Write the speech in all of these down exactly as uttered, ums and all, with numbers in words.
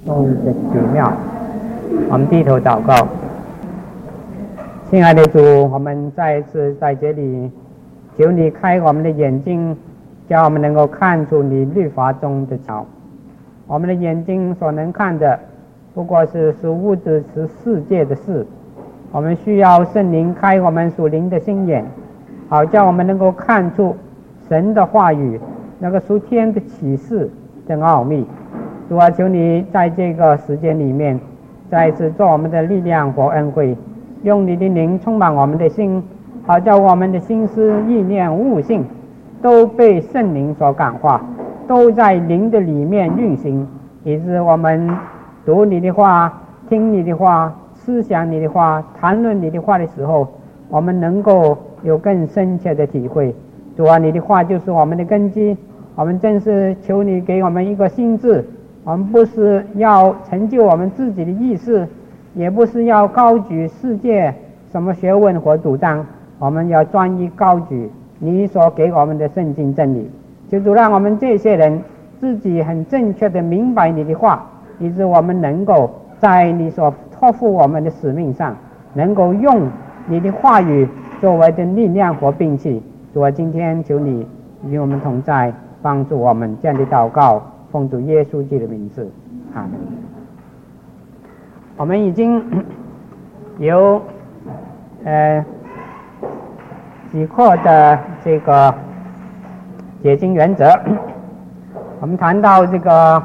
终日的奇妙。我们低头祷告。亲爱的主，我们再一次在这里求你开我们的眼睛，叫我们能够看出你律法中的巧。我们的眼睛所能看的不过是属物质是世界的事，我们需要圣灵开我们属灵的心眼，好叫我们能够看出神的话语，那个属天的启示的奥秘。主啊，求你在这个时间里面再一次做我们的力量和恩惠，用你的灵充满我们的心，好叫我们的心思意念悟性都被圣灵所感化，都在灵的里面运行，以致我们读你的话，听你的话，思想你的话，谈论你的话的时候，我们能够有更深切的体会。主啊，你的话就是我们的根基，我们真是求你给我们一个心智，我们不是要成就我们自己的意识，也不是要高举世界什么学问或主张，我们要专一高举你所给我们的圣经真理。求主让我们这些人自己很正确的明白你的话，以致我们能够在你所托付我们的使命上，能够用你的话语作为的力量和兵器。主啊，今天求你与我们同在，帮助我们这样的祷告，奉主耶稣基督的名字，阿们。我们已经有呃几课的这个解经原则，我们谈到这个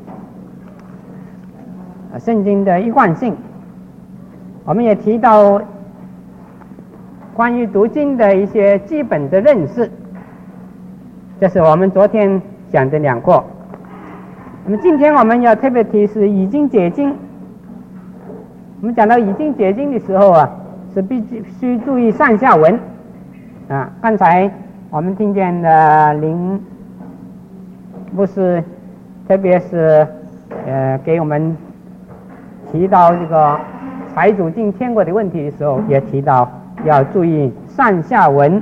圣经的一贯性，我们也提到关于读经的一些基本的认识，这是我们昨天讲的两课。那么今天我们要特别提示已经解经。我们讲到已经解经的时候啊，是必须注意上下文啊。刚才我们听见的林不是特别是呃给我们提到这个财主进天国的问题的时候，也提到要注意上下文。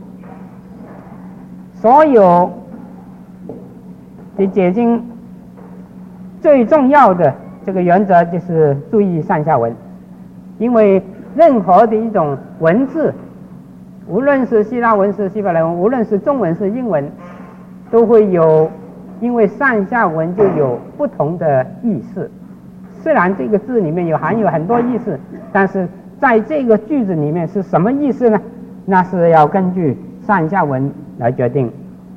所有的解经最重要的这个原则就是注意上下文，因为任何的一种文字，无论是希腊文是希伯来文，无论是中文是英文，都会有因为上下文就有不同的意思。虽然这个字里面有含有很多意思，但是在这个句子里面是什么意思呢？那是要根据上下文来决定。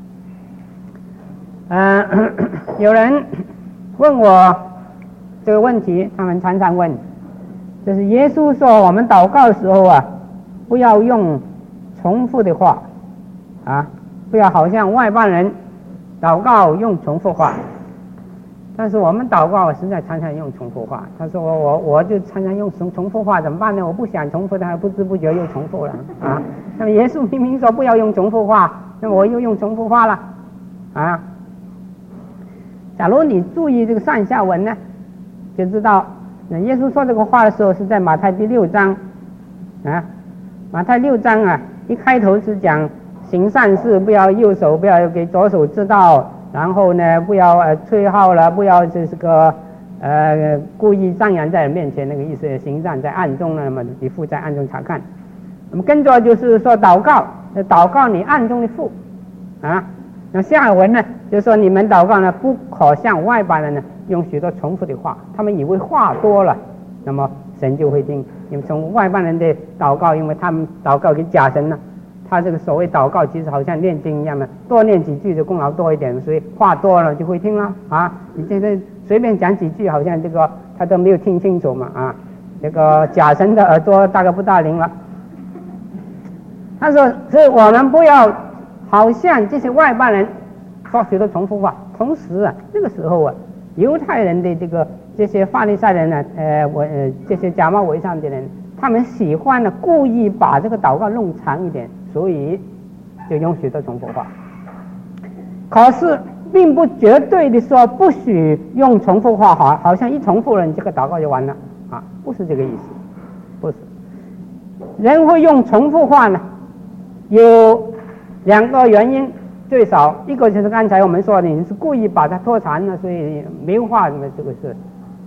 嗯、呃，有人问我这个问题，他们常常问，就是耶稣说我们祷告的时候啊，不要用重复的话啊，不要好像外邦人祷告用重复话。但是我们祷告实在常常用重复话。他说我我我就常常用重重复话，怎么办呢？我不想重复的，还不知不觉又重复了啊。那么耶稣明明说不要用重复话，那么我又用重复话了啊。假如你注意这个上下文呢，就知道那耶稣说这个话的时候是在马太第六章啊。马太六章啊，一开头是讲行善事，不要右手不要给左手知道，然后呢不要呃吹号了，不要这个呃故意张扬在人面前，那个意思行善在暗中呢，那么你父在暗中查看。那么跟着就是说祷告，祷告你暗中的父啊。那下文呢就是说你们祷告呢不可像外邦人呢用许多重复的话，他们以为话多了那么神就会听。因为从外邦人的祷告，因为他们祷告给假神呢，他这个所谓祷告其实好像念经一样的，多念几句就功劳多一点，所以话多了就会听了啊。你现在随便讲几句，好像这个他都没有听清楚嘛啊。这个假神的耳朵大概不大灵了。他说，所以我们不要好像这些外邦人说许多重复话。同时啊，这个时候啊，犹太人的这个这些法利赛人呢，呃，我呃这些假冒伪善的人，他们喜欢呢故意把这个祷告弄长一点，所以就用许多重复话。可是并不绝对的说不许用重复话，好，好像一重复了，你这个祷告就完了啊，不是这个意思，不是。人会用重复话呢，有两个原因，最少一个就是刚才我们说的，你是故意把它拖长了，所以没话什么这个事。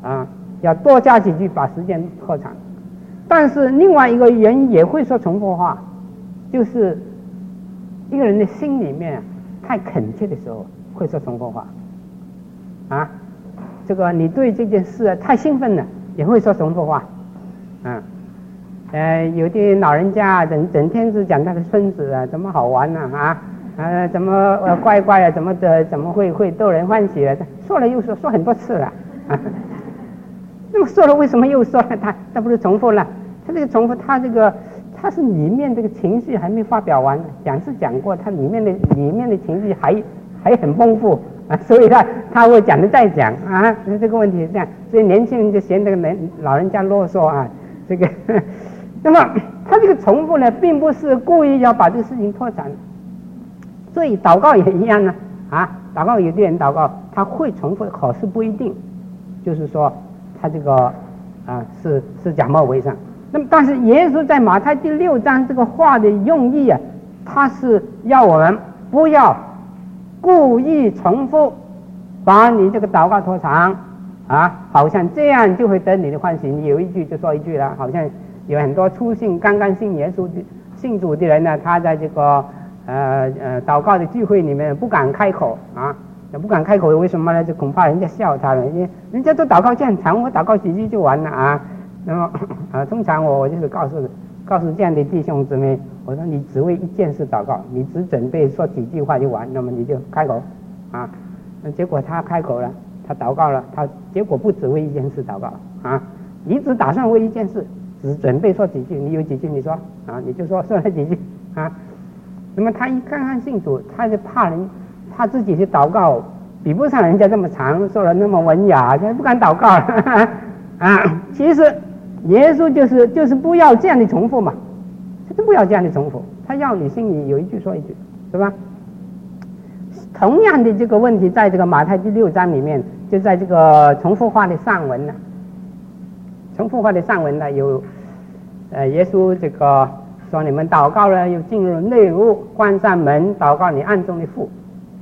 啊，要多加几句把时间拖长。但是另外一个人也会说重复话，就是一个人的心里面太恳切的时候会说重复话啊，这个你对这件事太兴奋了也会说重复话啊。呃，有的老人家整整天是讲他的孙子啊，怎么好玩呢 啊, 啊，呃，怎么呃乖乖啊，怎么的，怎么会会逗人欢喜了？说了又说，说很多次了啊。那么说了，为什么又说了？他他不是重复了？他这个重复，他这个他是里面这个情绪还没发表完，讲是讲过，他里面的里面的情绪还还很丰富啊，所以他他会讲的再讲啊。这个问题是这样，所以年轻人就嫌这个人老人家啰嗦啊，这个。那么他这个重复呢，并不是故意要把这个事情拖长，所以祷告也一样呢啊，祷告有的人祷告他会重复，可是不一定，就是说他这个啊是是假冒伪善。那么但是耶稣在马太第六章这个话的用意啊，他是要我们不要故意重复，把你这个祷告拖长啊，好像这样就会得你的欢喜，你有一句就说一句了，好像。有很多初信刚刚信耶稣的信主的人呢，他在这个呃呃祷告的聚会里面不敢开口啊，不敢开口，为什么呢？就恐怕人家笑他了，因为人家都祷告这样长，我祷告几句就完了啊。那么啊，通常我我就是告诉告诉这样的弟兄姊妹，我说你只为一件事祷告，你只准备说几句话就完，那么你就开口啊。那结果他开口了，他祷告了，他结果不只为一件事祷告啊，你只打算为一件事。只准备说几句，你有几句你说啊，你就说说了几句啊。那么他一刚刚信主，他就怕人，他自己去祷告比不上人家这么长，说了那么文雅，他不敢祷告了啊。其实耶稣就是就是不要这样的重复嘛，就是不要这样的重复，他要你心里有一句说一句，是吧？同样的这个问题，在这个马太第六章里面，就在这个重复化的上文呢。重复化的上文呢，有呃耶稣这个说你们祷告了，又进入内屋，关上门，祷告你暗中的父。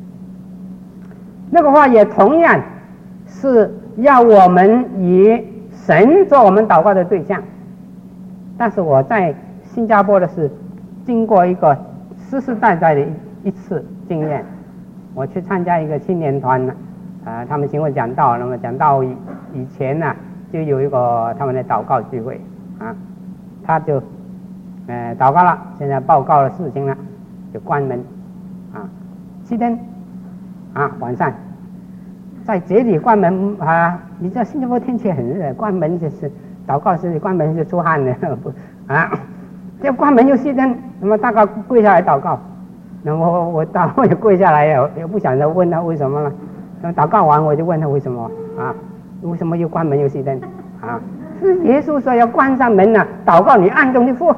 那个话也同样是要我们以神做我们祷告的对象。但是我在新加坡的是经过一个实实在在的一次经验，我去参加一个青年团呢，啊、呃，他们请我讲道，那么讲道以以前呢。就有一个他们的祷告聚会啊，他就呃祷告了，现在报告了事情了，就关门啊，熄灯啊，晚上在这里关门啊，你知道新加坡天气很热，关门就是祷告室里关门就出汗了啊，这关门又熄灯，那么大概跪下来祷告，那么我我祷我也跪下来也也不想着问他为什么了，那祷告完我就问他为什么啊。为什么又关门又熄灯啊？是耶稣说要关上门呢、啊，祷告你暗中的父。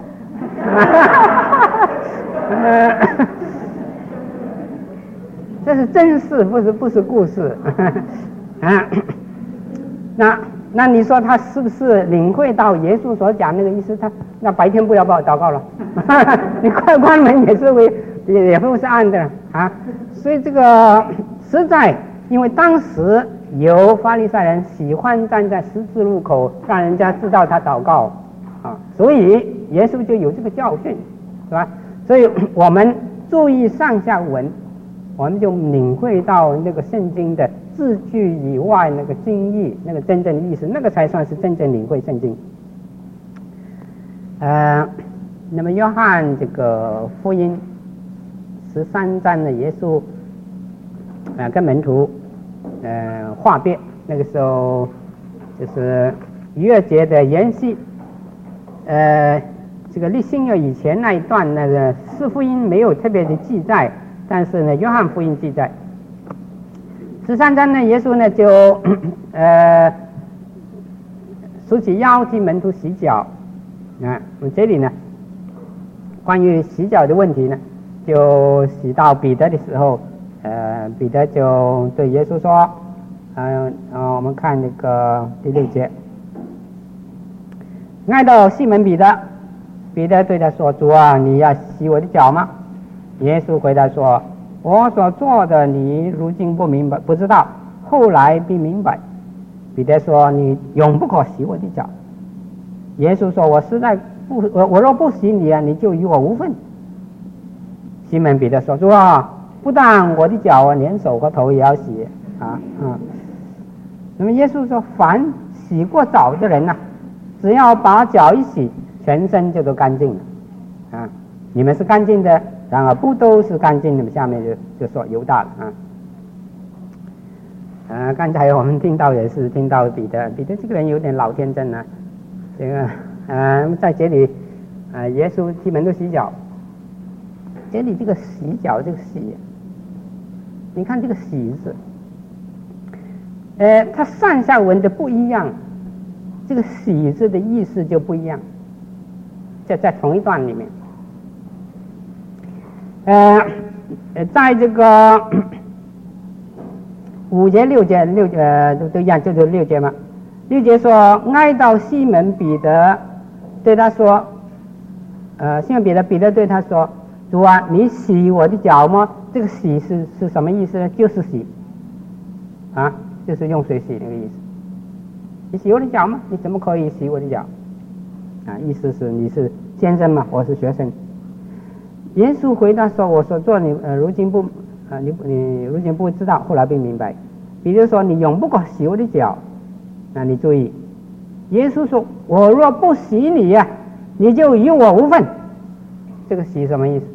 这是真事，不是不是故事啊。那那你说他是不是领会到耶稣所讲那个意思？他那白天不要报祷告了，你快关门也是为也也不是暗的啊。所以这个实在，因为当时。有法利赛人喜欢站在十字路口，让人家知道他祷告啊，所以耶稣就有这个教训，是吧？所以我们注意上下文，我们就领会到那个圣经的字句以外那个经义，那个真正的意思，那个才算是真正领会圣经。呃，那么约翰这个福音十三章的耶稣啊、呃、跟门徒。呃，话别那个时候就是逾越节的延续，呃，这个立新约以前那一段那个四福音没有特别的记载，但是呢，约翰福音记载。十三章呢，耶稣呢就呃竖起腰替门徒洗脚啊。那么这里呢，关于洗脚的问题呢，就洗到彼得的时候。呃，彼得就对耶稣说：“嗯、呃呃，我们看那个第六节，爱到西门彼得，彼得对他说：‘主啊，你要洗我的脚吗？’耶稣回答说：‘我所做的，你如今不明白，不知道，后来必明白。’ 彼得说：“你永不可洗我的脚。”耶稣说：“我实在不，我我若不洗你啊，你就与我无分。”西门彼得说：“主啊，不但我的脚啊，连手和头也要洗啊啊！”那么耶稣说：“凡洗过澡的人呐、啊，只要把脚一洗，全身就都干净了啊！你们是干净的，然而不都是干净的。”下面就就说犹大了啊。呃，刚才我们听到也是听到彼得，彼得这个人有点老天真啊。这个呃，在这里，呃，耶稣替门徒洗脚，这里这个洗脚这个洗，你看这个洗字，呃，它上下文的不一样，这个洗字的意思就不一样，在在同一段里面，呃，在这个五节六节六节都都一样，就是六节嘛。六节说，挨到西门彼得对他说，呃，西门彼得彼得对他说：“主啊，你洗我的脚吗？”这个洗是是什么意思呢？就是洗啊，就是用水洗那个意思。你洗我的脚吗？你怎么可以洗我的脚？啊，意思是你是先生嘛，我是学生。耶稣回答说：“我所做你呃，如今不啊，你你如今不知道，后来并明白。”比如说，你永不可洗我的脚。那你注意，耶稣说：“我若不洗你呀、啊，你就与我无分。”这个洗什么意思？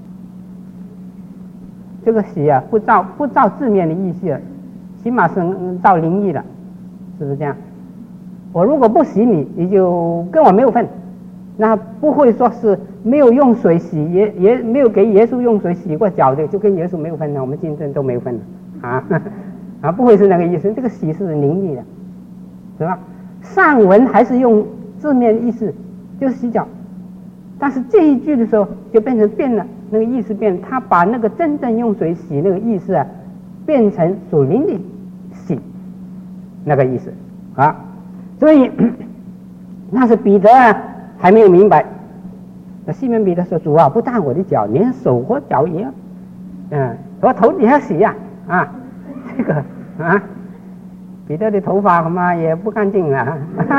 这个洗啊，不照不照字面的意思，起码是照灵意的，是不是这样？我如果不洗你，你就跟我没有份。那不会说是没有用水洗，也也没有给耶稣用水洗过脚的，就跟耶稣没有分了，我们今生都没有分了啊啊，不会是那个意思。这个洗是灵意的，是吧？上文还是用字面意思，就是洗脚，但是这一句的时候就变成变了，那个意思变了，他把那个真正用水洗那个意思啊，变成属灵的洗那个意思啊，所以那是彼得啊还没有明白。那西门彼得说：“主啊，不但我的脚，连手和脚也要，嗯，我头也要洗呀啊, 啊，这个啊。”彼得的头发恐怕也不干净了，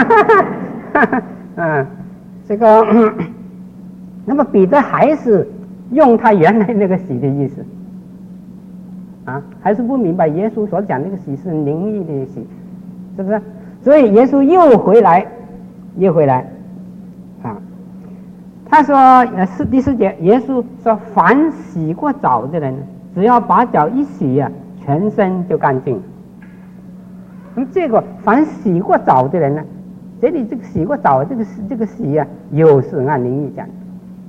嗯，这个，那么彼得还是用他原来那个洗的意思，啊，还是不明白耶稣所讲那个洗是灵意的洗，是不是？所以耶稣又回来，又回来，啊，他说，呃，是第四节，耶稣说，凡洗过澡的人，只要把脚一洗呀、啊，全身就干净了。那么这个凡洗过澡的人呢，这里这个洗过澡这个这个洗啊，又是按灵意讲的。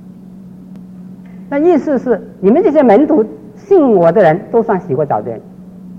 那意思是你们这些门徒信我的人都算洗过澡的人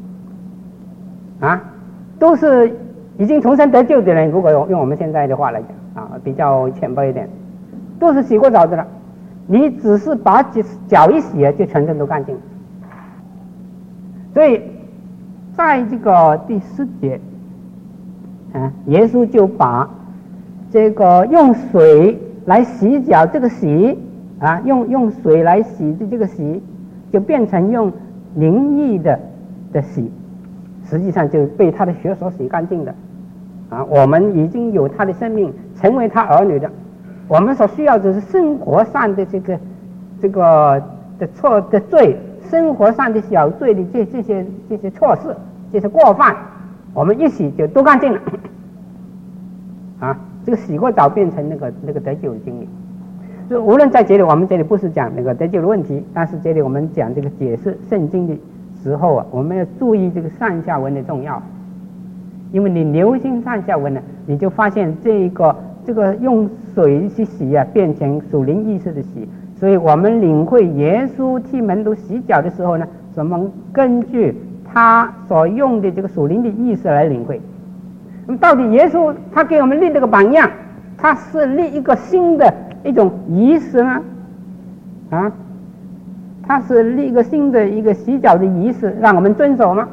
啊，都是已经重生得救的人。如果用我们现在的话来讲啊，比较浅薄一点，都是洗过澡的了。你只是把脚一洗，就全身都干净了。所以在这个第四节，啊，耶稣就把这个用水来洗脚这个洗啊，用用水来洗的这个洗，就变成用灵意的的洗，实际上就被他的血所洗干净的啊。我们已经有他的生命，成为他儿女的，我们所需要的是生活上的这个这个的错的罪，生活上的小罪的这这些这些错事。这是过犯，我们一洗就都干净了啊！这个洗过澡变成那个那个得救的经历。所以无论在这里，我们这里不是讲那个得救的问题，但是这里我们讲这个解释圣经的时候啊，我们要注意这个上下文的重要。因为你留心上下文呢，你就发现这个这个用水去洗啊，变成属灵意识的洗。所以我们领会耶稣替门徒洗脚的时候呢，我们根据他所用的这个属灵的意思来领会。那么到底耶稣他给我们立这个榜样，他是立一个新的一种仪式呢？啊，他是立一个新的一个洗脚的仪式，让我们遵守吗？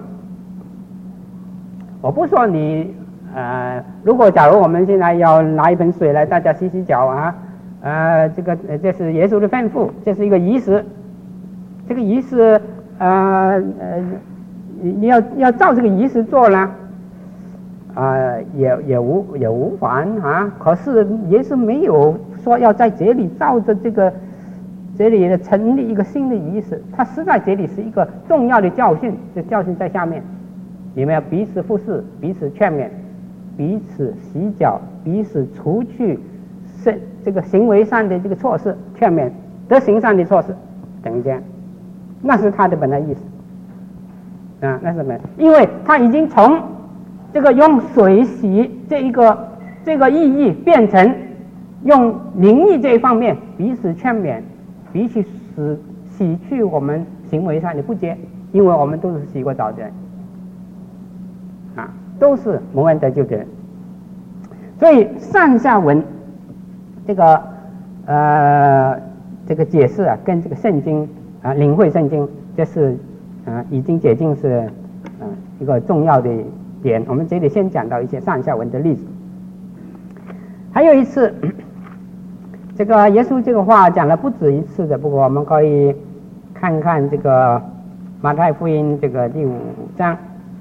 我不说你呃，如果假如我们现在要拿一盆水来大家洗洗脚啊，呃，这个这是耶稣的吩咐，这是一个仪式，这个仪式呃呃。你要要照这个仪式做呢， 啊、呃、也也无也无妨啊。可是耶稣没有说要在这里照着这个这里的成立一个新的仪式，他实在这里是一个重要的教训，这教训在下面，你们要彼此服侍，彼此劝勉，彼此洗脚，彼此除去是这个行为上的这个错事，劝勉德行上的错事等这样，那是他的本来意思啊，那是本，因为他已经从这个用水洗这一个这个意义变成用灵意这一方面彼此劝勉，彼此使洗去我们行为上的不洁，因为我们都是洗过澡的人啊，都是蒙恩得救的人。所以上下文这个呃这个解释啊，跟这个圣经啊领会圣经，这是啊已经解经是啊一个重要的点。我们这里先讲到一些上下文的例子。还有一次，这个耶稣这个话讲了不止一次的，不过我们可以看看这个马太福音这个第五章，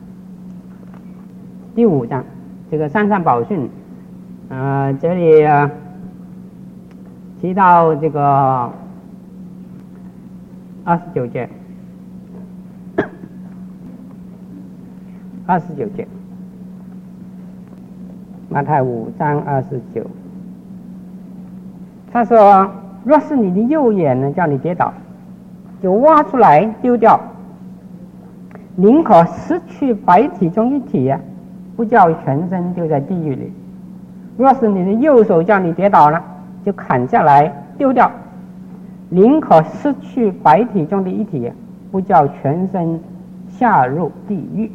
第五章这个山上宝训，呃，这里、呃、提到这个二十九节，二十九节，马太五章二十九。他说：“若是你的右眼呢，叫你跌倒，就挖出来丢掉，宁可失去百体中一体呀、啊，不叫全身丢在地狱里。若是你的右手叫你跌倒了，就砍下来丢掉，宁可失去百体中的一体、啊，不叫全身下入地狱。”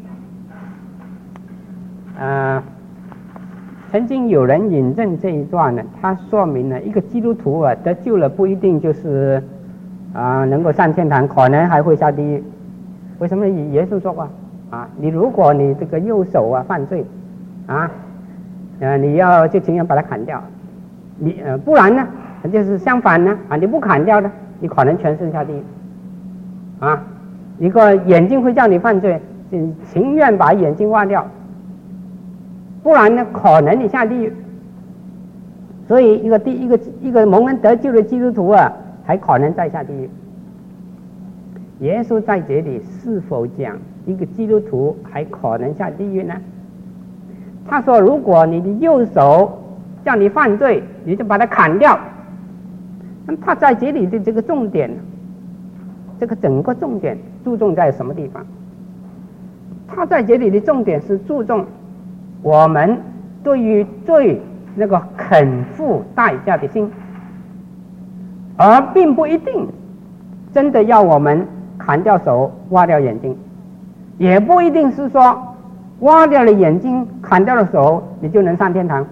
啊。曾经有人引证这一段呢，他说明了一个基督徒啊得救了不一定就是啊能够上天堂，可能还会下地狱。为什么耶稣说过啊？你如果你这个右手啊犯罪啊，呃你要就情愿把它砍掉，你呃不然呢就是相反呢啊你不砍掉呢，你可能全身下地狱啊。一个眼睛会叫你犯罪，你情愿把眼睛挖掉。不然呢，可能你下地狱。所以一个第一个一个蒙恩得救的基督徒啊，还可能再下地狱。耶稣在这里是否讲一个基督徒还可能下地狱呢？他说，如果你的右手叫你犯罪，你就把它砍掉。那么他在这里的这个重点，这个整个重点注重在什么地方？他在这里的重点是注重我们对于罪那个肯付代价的心，而并不一定真的要我们砍掉手挖掉眼睛，也不一定是说挖掉了眼睛砍掉了手你就能上天堂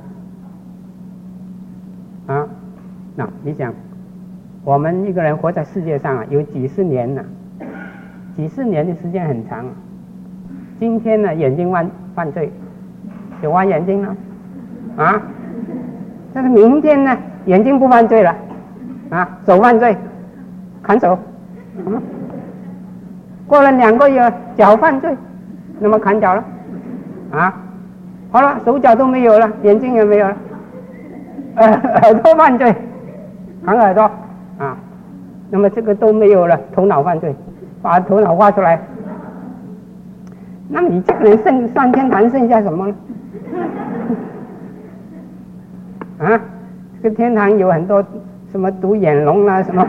啊。那你想我们一个人活在世界上啊有几十年了、啊、几十年的时间很长、啊、今天呢眼睛犯犯罪就挖眼睛了啊，但是明天呢眼睛不犯罪了啊，手犯罪砍手、嗯、过了两个月脚犯罪，那么砍脚了啊，好了手脚都没有了，眼睛也没有了，呃耳朵犯罪砍耳朵啊，那么这个都没有了，头脑犯罪把头脑挖出来，那么你这个人剩上天堂剩下什么呢？啊，这个天堂有很多什么独眼龙啦、啊，什么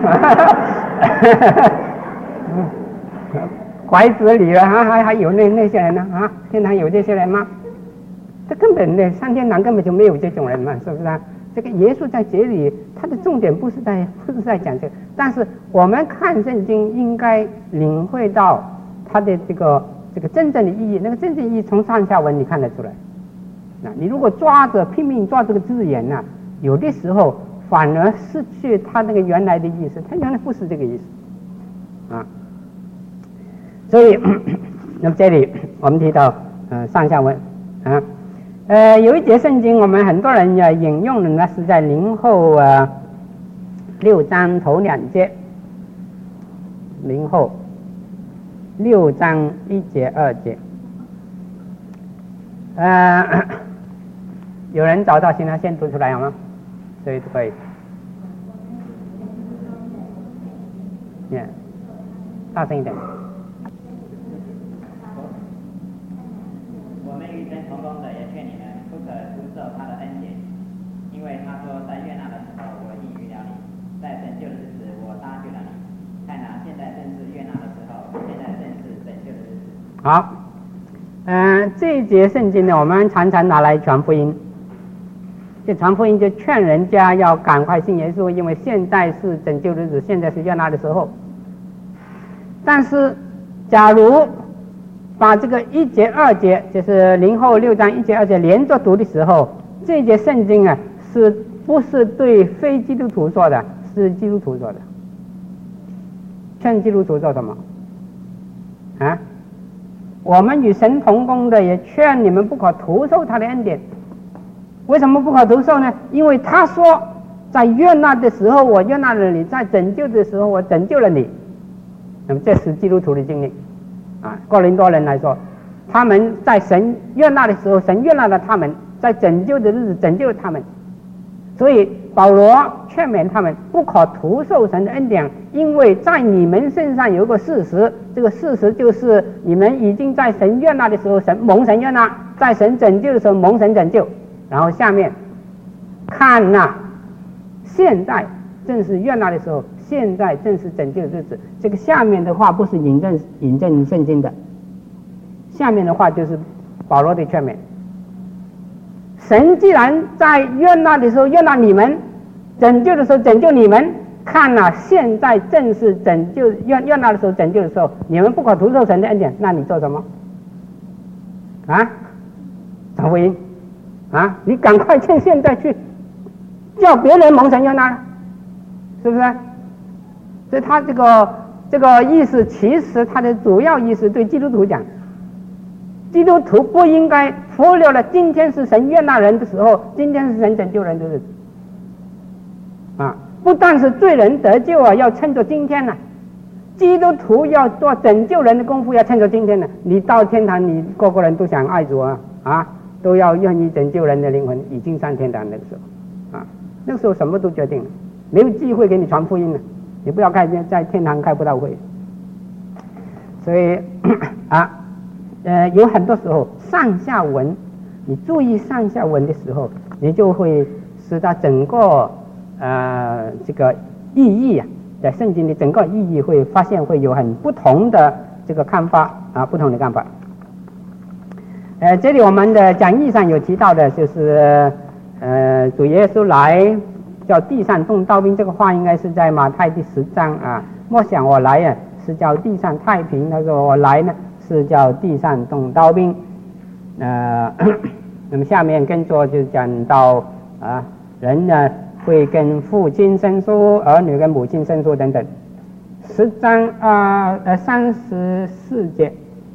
拐子里了啊，还还有那那些人呢啊？天堂有这些人吗？这根本呢，上天堂根本就没有这种人嘛，是不是啊？这个耶稣在这里，他的重点不是在不是在讲这个，但是我们看圣经应该领会到他的这个这个真正的意义，那个真正意义从上下文你看得出来。那你如果抓着拼命抓这个字眼呢、啊，有的时候反而失去他那个原来的意思，他原来不是这个意思啊。所以那么这里我们提到呃上下文啊，呃有一节圣经我们很多人要引用的呢，是在林后呃六章头两节，林后六章一节二节。 呃，有人找到，请他先读出来好吗？所以可以。Yeah. 大声一点。 我们与神同工的也劝你们，不可徒受他的恩典，因为他说，在悦纳的时候，我应允了你；在拯救的日子，我搭救了你。看哪，现在正是悦纳的时候，现在正是拯救的日子。 好，嗯、呃，这一节圣经呢，我们常常拿来传福音。这传福音就劝人家要赶快信耶稣，因为现在是拯救的日子，现在是悦纳的时候。但是，假如把这个一节、二节，就是零后六章一节、二节连着读的时候，这一节圣经啊，是不是对非基督徒说的？是基督徒说的。劝基督徒做什么？啊？我们与神同工的也劝你们不可徒受他的恩典。为什么不可徒受呢？因为他说，在悦纳的时候我悦纳了你，在拯救的时候我拯救了你。那么这是基督徒的经历啊。哥林多人来说，他们在神悦纳的时候，神悦纳了他们；在拯救的日子，拯救了他们。所以保罗劝勉他们不可徒受神的恩典，因为在你们身上有一个事实，这个事实就是你们已经在神悦纳的时候神蒙神悦纳，在神拯救的时候蒙神拯救。然后下面看呐、啊，现在正是悦纳的时候，现在正是拯救的日子。这个下面的话不是引证引证圣经的，下面的话就是保罗的劝勉。神既然在悦纳的时候悦纳你们，拯救的时候拯救你们，看呐、啊，现在正是拯救悦悦纳的时候拯救的时候，你们不可徒受神的恩典，那你做什么？啊？传福音啊！你赶快趁现在去叫别人蒙神悦纳，是不是？所以他这个这个意思，其实他的主要意思对基督徒讲，基督徒不应该忽略了今天是神悦纳人的时候，今天是神拯救人的日子啊！不但是罪人得救啊，要趁着今天呢、啊；基督徒要做拯救人的功夫，要趁着今天呢、啊。你到天堂，你个个人都想爱主啊啊！都要愿意拯救人的灵魂，已经上天堂那个时候啊，那个时候什么都决定了，没有机会给你传福音了，你不要开在天堂开不到会。所以啊，呃，有很多时候上下文，你注意上下文的时候，你就会使到整个呃这个意义啊，在圣经的整个意义会发现会有很不同的这个看法啊，不同的看法。呃，这里我们的讲义上有提到的，就是呃，主耶稣来叫地上动刀兵，这个话应该是在马太第十章啊。莫想我来啊，是叫地上太平；他说我来呢，是叫地上动刀兵。呃，那么下面跟着就讲到啊，人呢会跟父亲生疏，儿女跟母亲生疏等等。十章啊呃三十四节。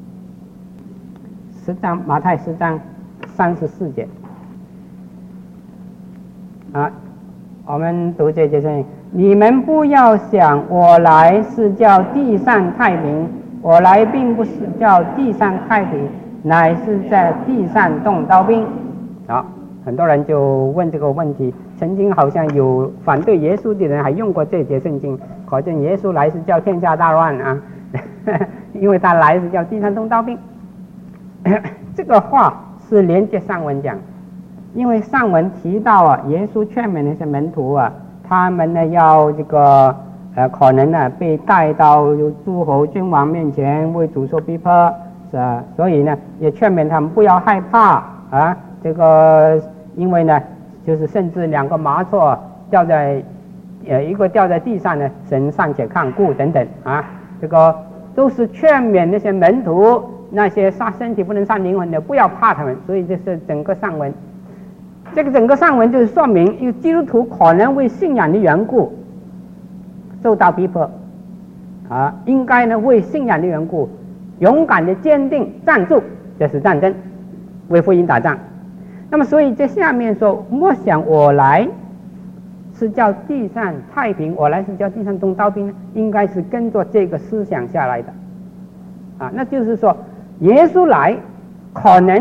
十章马太十章三十四节啊，我们读这节圣经：你们不要想我来是叫地上太平，我来并不是叫地上太平，乃是在地上动刀兵。好，很多人就问这个问题，曾经好像有反对耶稣的人还用过这节圣经，可见耶稣来是叫天下大乱啊，因为他来是叫地上动刀兵。这个话是连接上文讲，因为上文提到啊，耶稣劝勉那些门徒啊，他们呢要这个呃可能呢被带到诸侯君王面前为主受逼迫，是吧？所以呢也劝勉他们不要害怕啊，这个因为呢就是甚至两个麻雀掉在呃一个掉在地上呢，神尚且看顾等等啊，这个都是劝勉那些门徒。那些杀身体不能伤灵魂的，不要怕他们。所以这是整个上文，这个整个上文就是说明，因为基督徒可能为信仰的缘故受到逼迫啊，应该呢为信仰的缘故勇敢的坚定站住，这是战争，为福音打仗。那么所以这下面说，莫想我来是叫地上太平，我来是叫地上动刀兵呢，应该是跟着这个思想下来的啊，那就是说。耶稣来可能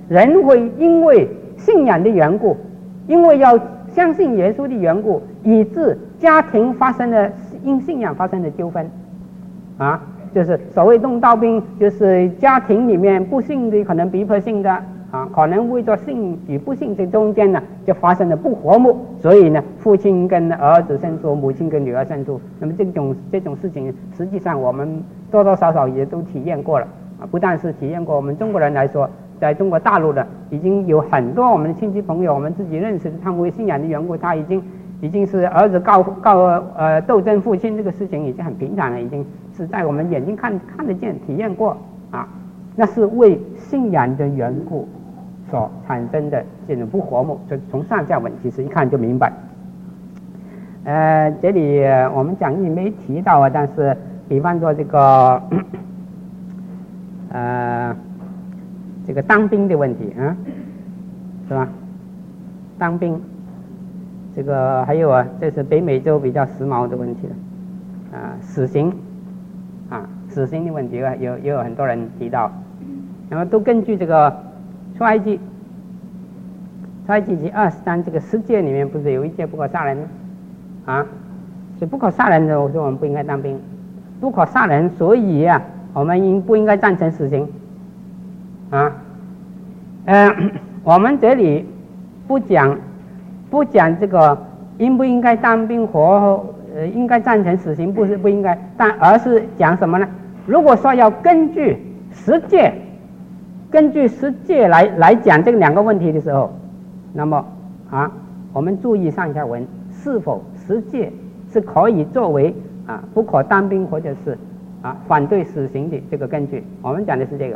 人会因为信仰的缘故，因为要相信耶稣的缘故，以致家庭发生了因信仰发生的纠纷啊，就是所谓动刀兵，就是家庭里面不信的可能逼迫信的啊，可能为着信与不信这中间呢就发生了不和睦，所以呢父亲跟儿子生疏，母亲跟女儿生疏。那么这种这种事情实际上我们多多少少也都体验过了啊，不但是体验过，我们中国人来说，在中国大陆的已经有很多我们的亲戚朋友，我们自己认识的，他们为信仰的缘故，他已经已经是儿子告告呃斗争父亲，这个事情已经很平常了，已经是在我们眼睛看看得见、体验过啊。那是为信仰的缘故所产生的这种不和睦，就从上下文其实一看就明白。呃，这里我们讲义没提到啊，但是比方说这个呃这个当兵的问题啊，是吧？当兵，这个还有啊，这是北美洲比较时髦的问题了啊，死刑啊，死刑的问题啊，有也有很多人提到，那么都根据这个出埃及出埃及记二十章这个十诫里面不是有一诫不可杀人吗？啊，所以不可杀人的，我说我们不应该当兵，不可杀人，所以啊，我们应不应该赞成死刑？啊，呃，我们这里不讲不讲这个应不应该当兵和呃应该赞成死刑，不是不应该，但而是讲什么呢？如果说要根据十诫，根据十诫来来讲这个两个问题的时候，那么啊，我们注意上下文是否十诫是可以作为啊不可当兵或者是啊反对死刑的这个根据。我们讲的是这个。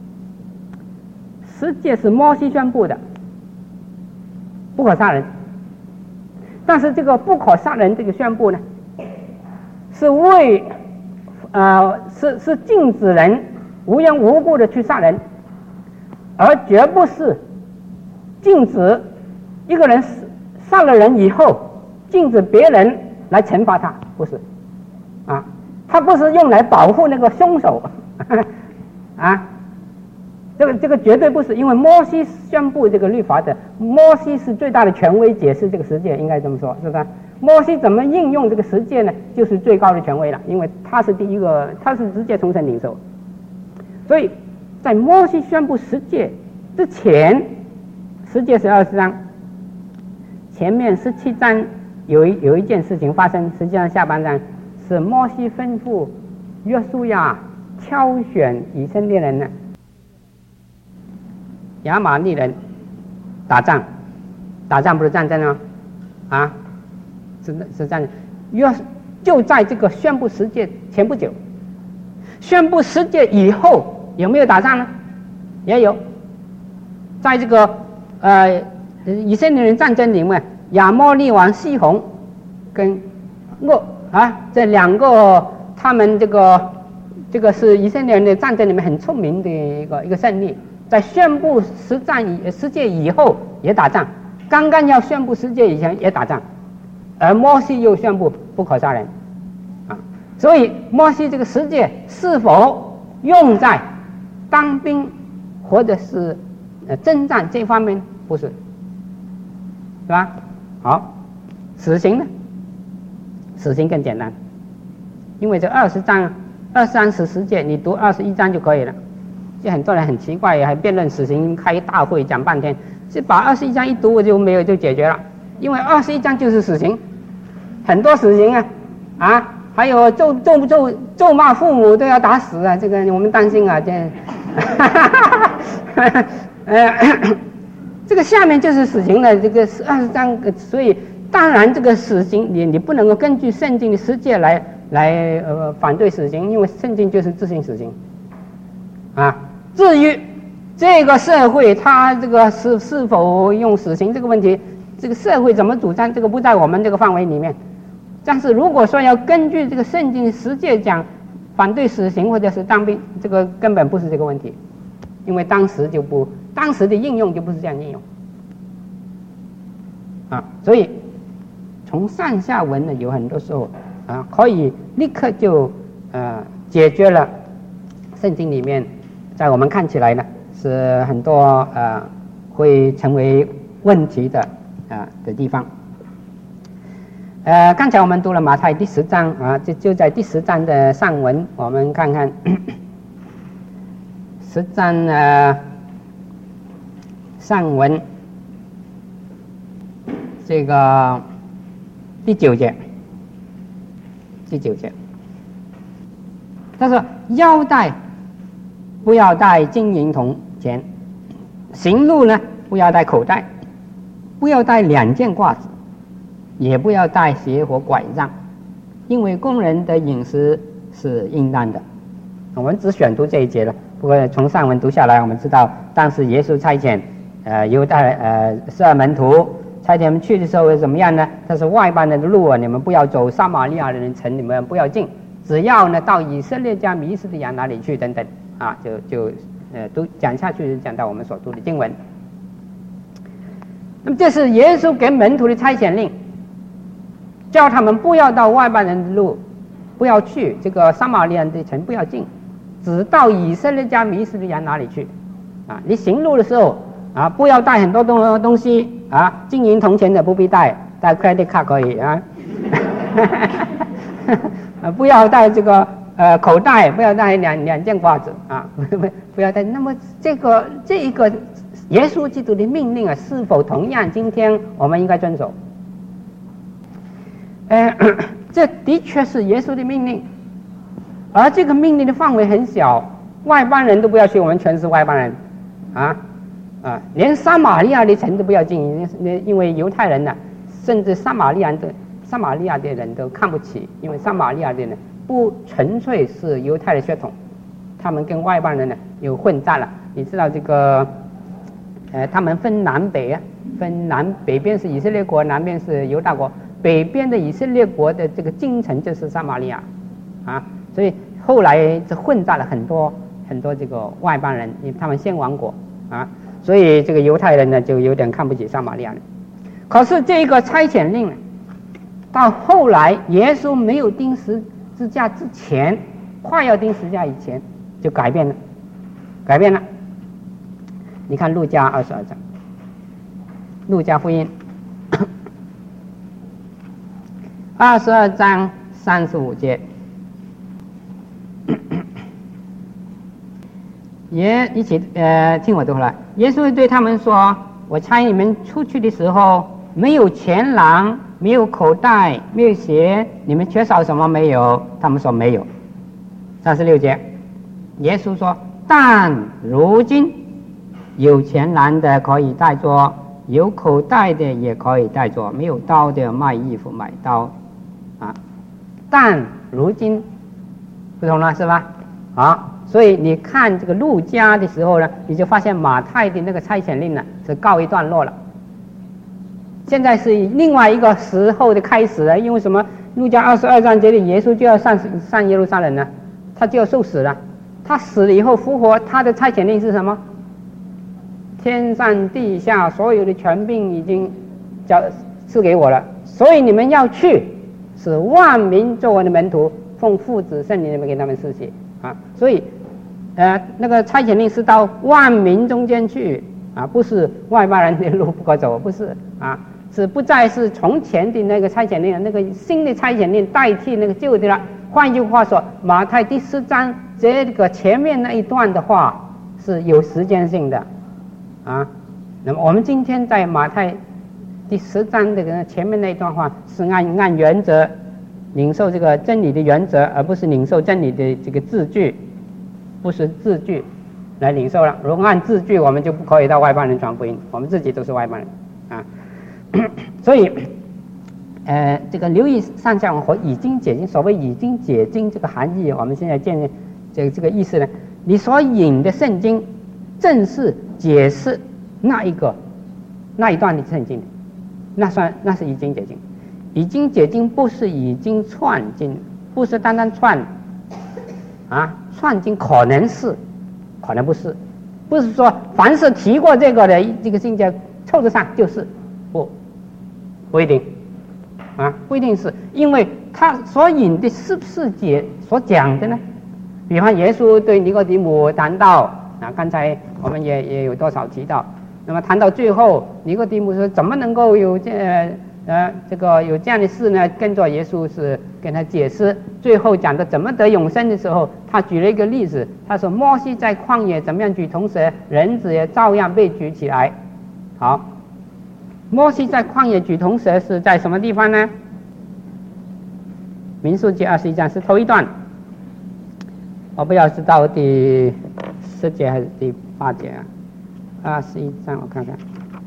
十诫是摩西宣布的，不可杀人。但是这个不可杀人这个宣布呢，是为呃是是禁止人无缘无故的去杀人，而绝不是禁止一个人杀了人以后禁止别人来惩罚他，不是啊，他不是用来保护那个凶手啊。这个这个绝对不是，因为摩西宣布这个律法的，摩西是最大的权威解释这个十诫，应该这么说，是吧？摩西怎么应用这个十诫呢？就是最高的权威了，因为他是第一个，他是直接从神领受。所以在摩西宣布十诫之前，十诫是二十章，前面十七章有一有一件事情发生，实际上下半章是摩西吩咐约书亚挑选以色列人呢。亚玛力人打仗，打仗不是战争吗？啊，是是战争。约就在这个宣布十诫前不久，宣布十诫以后有没有打仗呢？也有。在这个呃以色列人战争里面，亚摩利王西宏跟恶啊这两个，他们这个这个是以色列人的战争里面很出名的一个一个胜利。在宣布十战以十诫以后也打仗，刚刚要宣布十诫以前也打仗，而摩西又宣布不可杀人啊，所以摩西这个十诫是否用在当兵或者是呃征战这方面不是，是吧？好，死刑呢？死刑更简单，因为这二十章二三十十诫，你读二十一章就可以了。就很多人很奇怪，还辩论死刑，开大会讲半天，就把二十一章一读，我就没有就解决了。因为二十一章就是死刑，很多死刑啊啊，还有咒咒咒咒骂父母都要打死啊，这个我们担心啊，这，呃，这个下面就是死刑的这个二十章，所以当然这个死刑你你不能够根据圣经的十诫来来呃反对死刑，因为圣经就是自行死刑啊。至于这个社会它这个是是否用死刑这个问题，这个社会怎么主张，这个不在我们这个范围里面。但是如果说要根据这个圣经十诫讲反对死刑或者是当兵，这个根本不是这个问题，因为当时就不当时的应用就不是这样应用啊。所以从上下文呢，有很多时候啊可以立刻就呃解决了圣经里面在我们看起来呢是很多呃会成为问题的啊、呃、的地方。呃，刚才我们读了马太第十章啊，就就在第十章的上文，我们看看十章呃上文这个第九节，第九节，他说腰带不要带金银铜钱，行路呢不要带口袋，不要带两件褂子，也不要带鞋和拐杖，因为工人的饮食是应当的。我们只选读这一节了，不过从上文读下来，我们知道当时耶稣差遣呃犹太呃十二门徒差遣他们去的时候怎么样呢？他说外邦人的路啊，你们不要走，撒玛利亚人的城你们不要进，只要呢到以色列家迷失的羊那里去等等啊，就就呃都讲下去，讲到我们所读的经文。那么这是耶稣给门徒的差遣令，叫他们不要到外邦人的路，不要去这个撒玛利亚人的城，不要进，只到以色列家迷失的羊哪里去啊？你行路的时候啊，不要带很多东东西啊，金银铜钱的不必带，带 credit card 可以啊。不要带这个呃口袋，不要带两两件褂子啊，不不要带。那么这个这一个耶稣基督的命令啊，是否同样今天我们应该遵守？呃，这的确是耶稣的命令，而这个命令的范围很小，外邦人都不要去，我们全是外邦人啊啊，连撒玛利亚的城都不要进，因为犹太人呢、啊，甚至撒玛利亚的撒玛利亚的人都看不起，因为撒玛利亚的人不纯粹是犹太的血统，他们跟外邦人呢有混杂了。你知道这个，呃，他们分南北啊，分南北边是以色列国，南边是犹大国。北边的以色列国的这个京城就是撒玛利亚，啊，所以后来这混杂了很多很多这个外邦人，因为他们先亡国啊，所以这个犹太人呢就有点看不起撒玛利亚人。可是这个差遣令呢，到后来耶稣没有钉十字架之前，快要钉十字架以前就改变了，改变了。你看路加二十二章，路加福音二十二章三十五节，也一起呃听我读了。耶稣对他们说：“我差你们出去的时候，没有钱囊，没有口袋，没有鞋，你们缺少什么没有？”他们说没有。三十六节，耶稣说：“但如今有钱囊的可以带着，有口袋的也可以带着，没有刀的卖衣服买刀。”啊，但如今不同了是吧？啊，所以你看这个路加的时候呢，你就发现马太的那个差遣令呢是告一段落了。现在是另外一个时候的开始了，因为什么？路加二十二章这里耶稣就要上上耶路撒冷了，他就要受死了。他死了以后复活，他的差遣令是什么？天上地下所有的权柄已经交赐给我了，所以你们要去。使万民做我的门徒，奉父子圣灵给他们施洗啊！所以，呃，那个差遣令是到万民中间去啊，不是外邦人的路不可走，不是啊，是不再是从前的那个差遣令，那个新的差遣令代替那个旧的了。换句话说，马太第四章这个前面那一段的话是有时间性的啊。那么我们今天在马太第十章这个前面那一段话是按按原则领受这个真理的原则，而不是领受真理的这个字句，不是字句来领受了。如果按字句，我们就不可以到外邦人传福音，我们自己都是外邦人啊。所以，呃，这个留意上下文和已经解经，所谓已经解经这个含义，我们现在见的这个这个意思呢，你所引的圣经正是解释那一个那一段的圣经的。那算那是已经解经，已经解经不是已经串经，不是单单串啊，串经可能是，可能不是，不是说凡是提过这个的这个经节凑得上就是，不，不一定啊，不一定是，因为他所引的是不是解所讲的呢？比方耶稣对尼哥底母谈到啊，刚才我们也也有多少提到。那么谈到最后，尼哥底母说怎么能够有这呃这个有这样的事呢？跟着耶稣是跟他解释。最后讲的怎么得永生的时候，他举了一个例子，他说摩西在旷野怎么样举铜蛇，人子也照样被举起来。好，摩西在旷野举铜蛇是在什么地方呢？民数记二十一章是头一段，我不知道是到第十节还是第八节啊？二十一章我看看，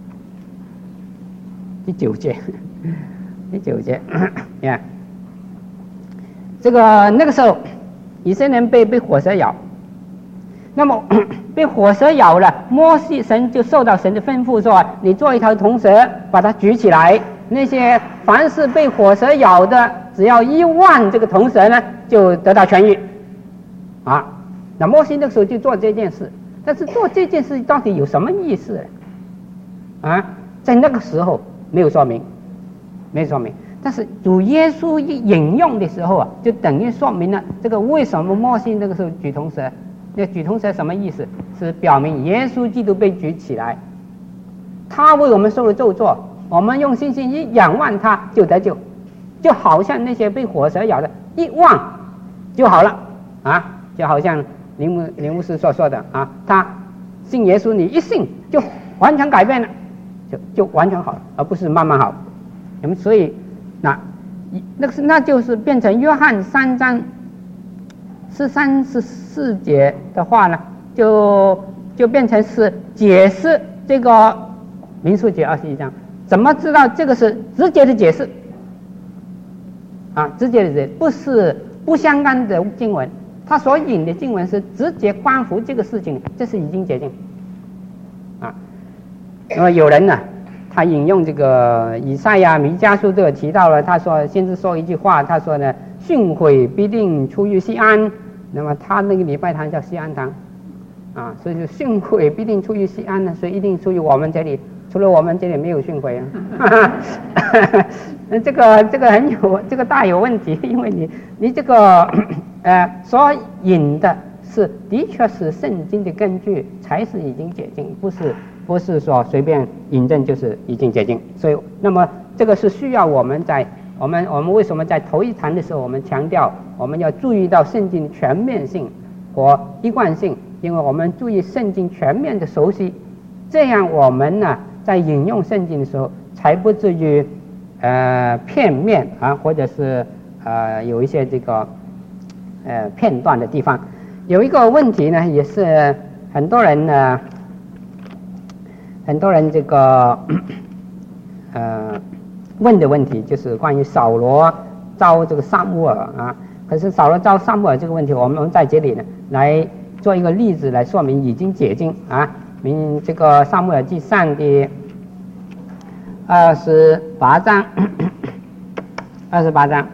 第九节，第九节，呀，这个那个时候，以色列人被被火蛇咬，那么被火蛇咬了，摩西神就受到神的吩咐说：“你做一条铜蛇，把它举起来。那些凡是被火蛇咬的，只要一万这个铜蛇呢，就得到痊愈。”啊，那摩西那个时候就做这件事，但是做这件事到底有什么意思呢？啊，在那个时候没有说明，没有说明。但是主耶稣一引用的时候啊，就等于说明了这个为什么摩西那个时候举铜蛇。那举铜蛇什么意思？是表明耶稣基督被举起来，他为我们受了咒诅，我们用信心一仰望他就得救，就好像那些被火蛇咬的一望就好了啊，就好像林牧林牧师所说的啊，他信耶稣，你一信就完全改变了，就就完全好了，而不是慢慢好。那么所以那那个是那就是变成约翰三章十三十四节的话呢，就就变成是解释这个民数记二十一章。怎么知道这个是直接的解释啊？直接的解释不是不相干的经文，他所引的经文是直接关乎这个事情，这是已经解禁啊。那么有人呢，他引用这个以赛亚弥迦书这个提到了，他说先是说一句话，他说呢，训诲必定出于西安。那么他那个礼拜堂叫西安堂啊，所以说训诲必定出于西安呢，所以一定出于我们这里，除了我们这里没有训诲啊。这个这个很有这个大有问题，因为你你这个呃所引的是的确是圣经的根据，才是已经解禁，不是不是说随便引证就是已经解禁。所以那么这个是需要我们在我们我们为什么在头一堂的时候我们强调我们要注意到圣经全面性和一贯性，因为我们注意圣经全面的熟悉，这样我们呢在引用圣经的时候才不至于呃片面啊，或者是呃有一些这个呃片段的地方。有一个问题呢，也是很多人呢很多人这个呃问的问题，就是关于扫罗招这个撒母耳啊。可是扫罗招撒母耳这个问题，我们在这里呢来做一个例子来说明已经解禁啊。明这个撒母耳记上的二十八章，二十八章。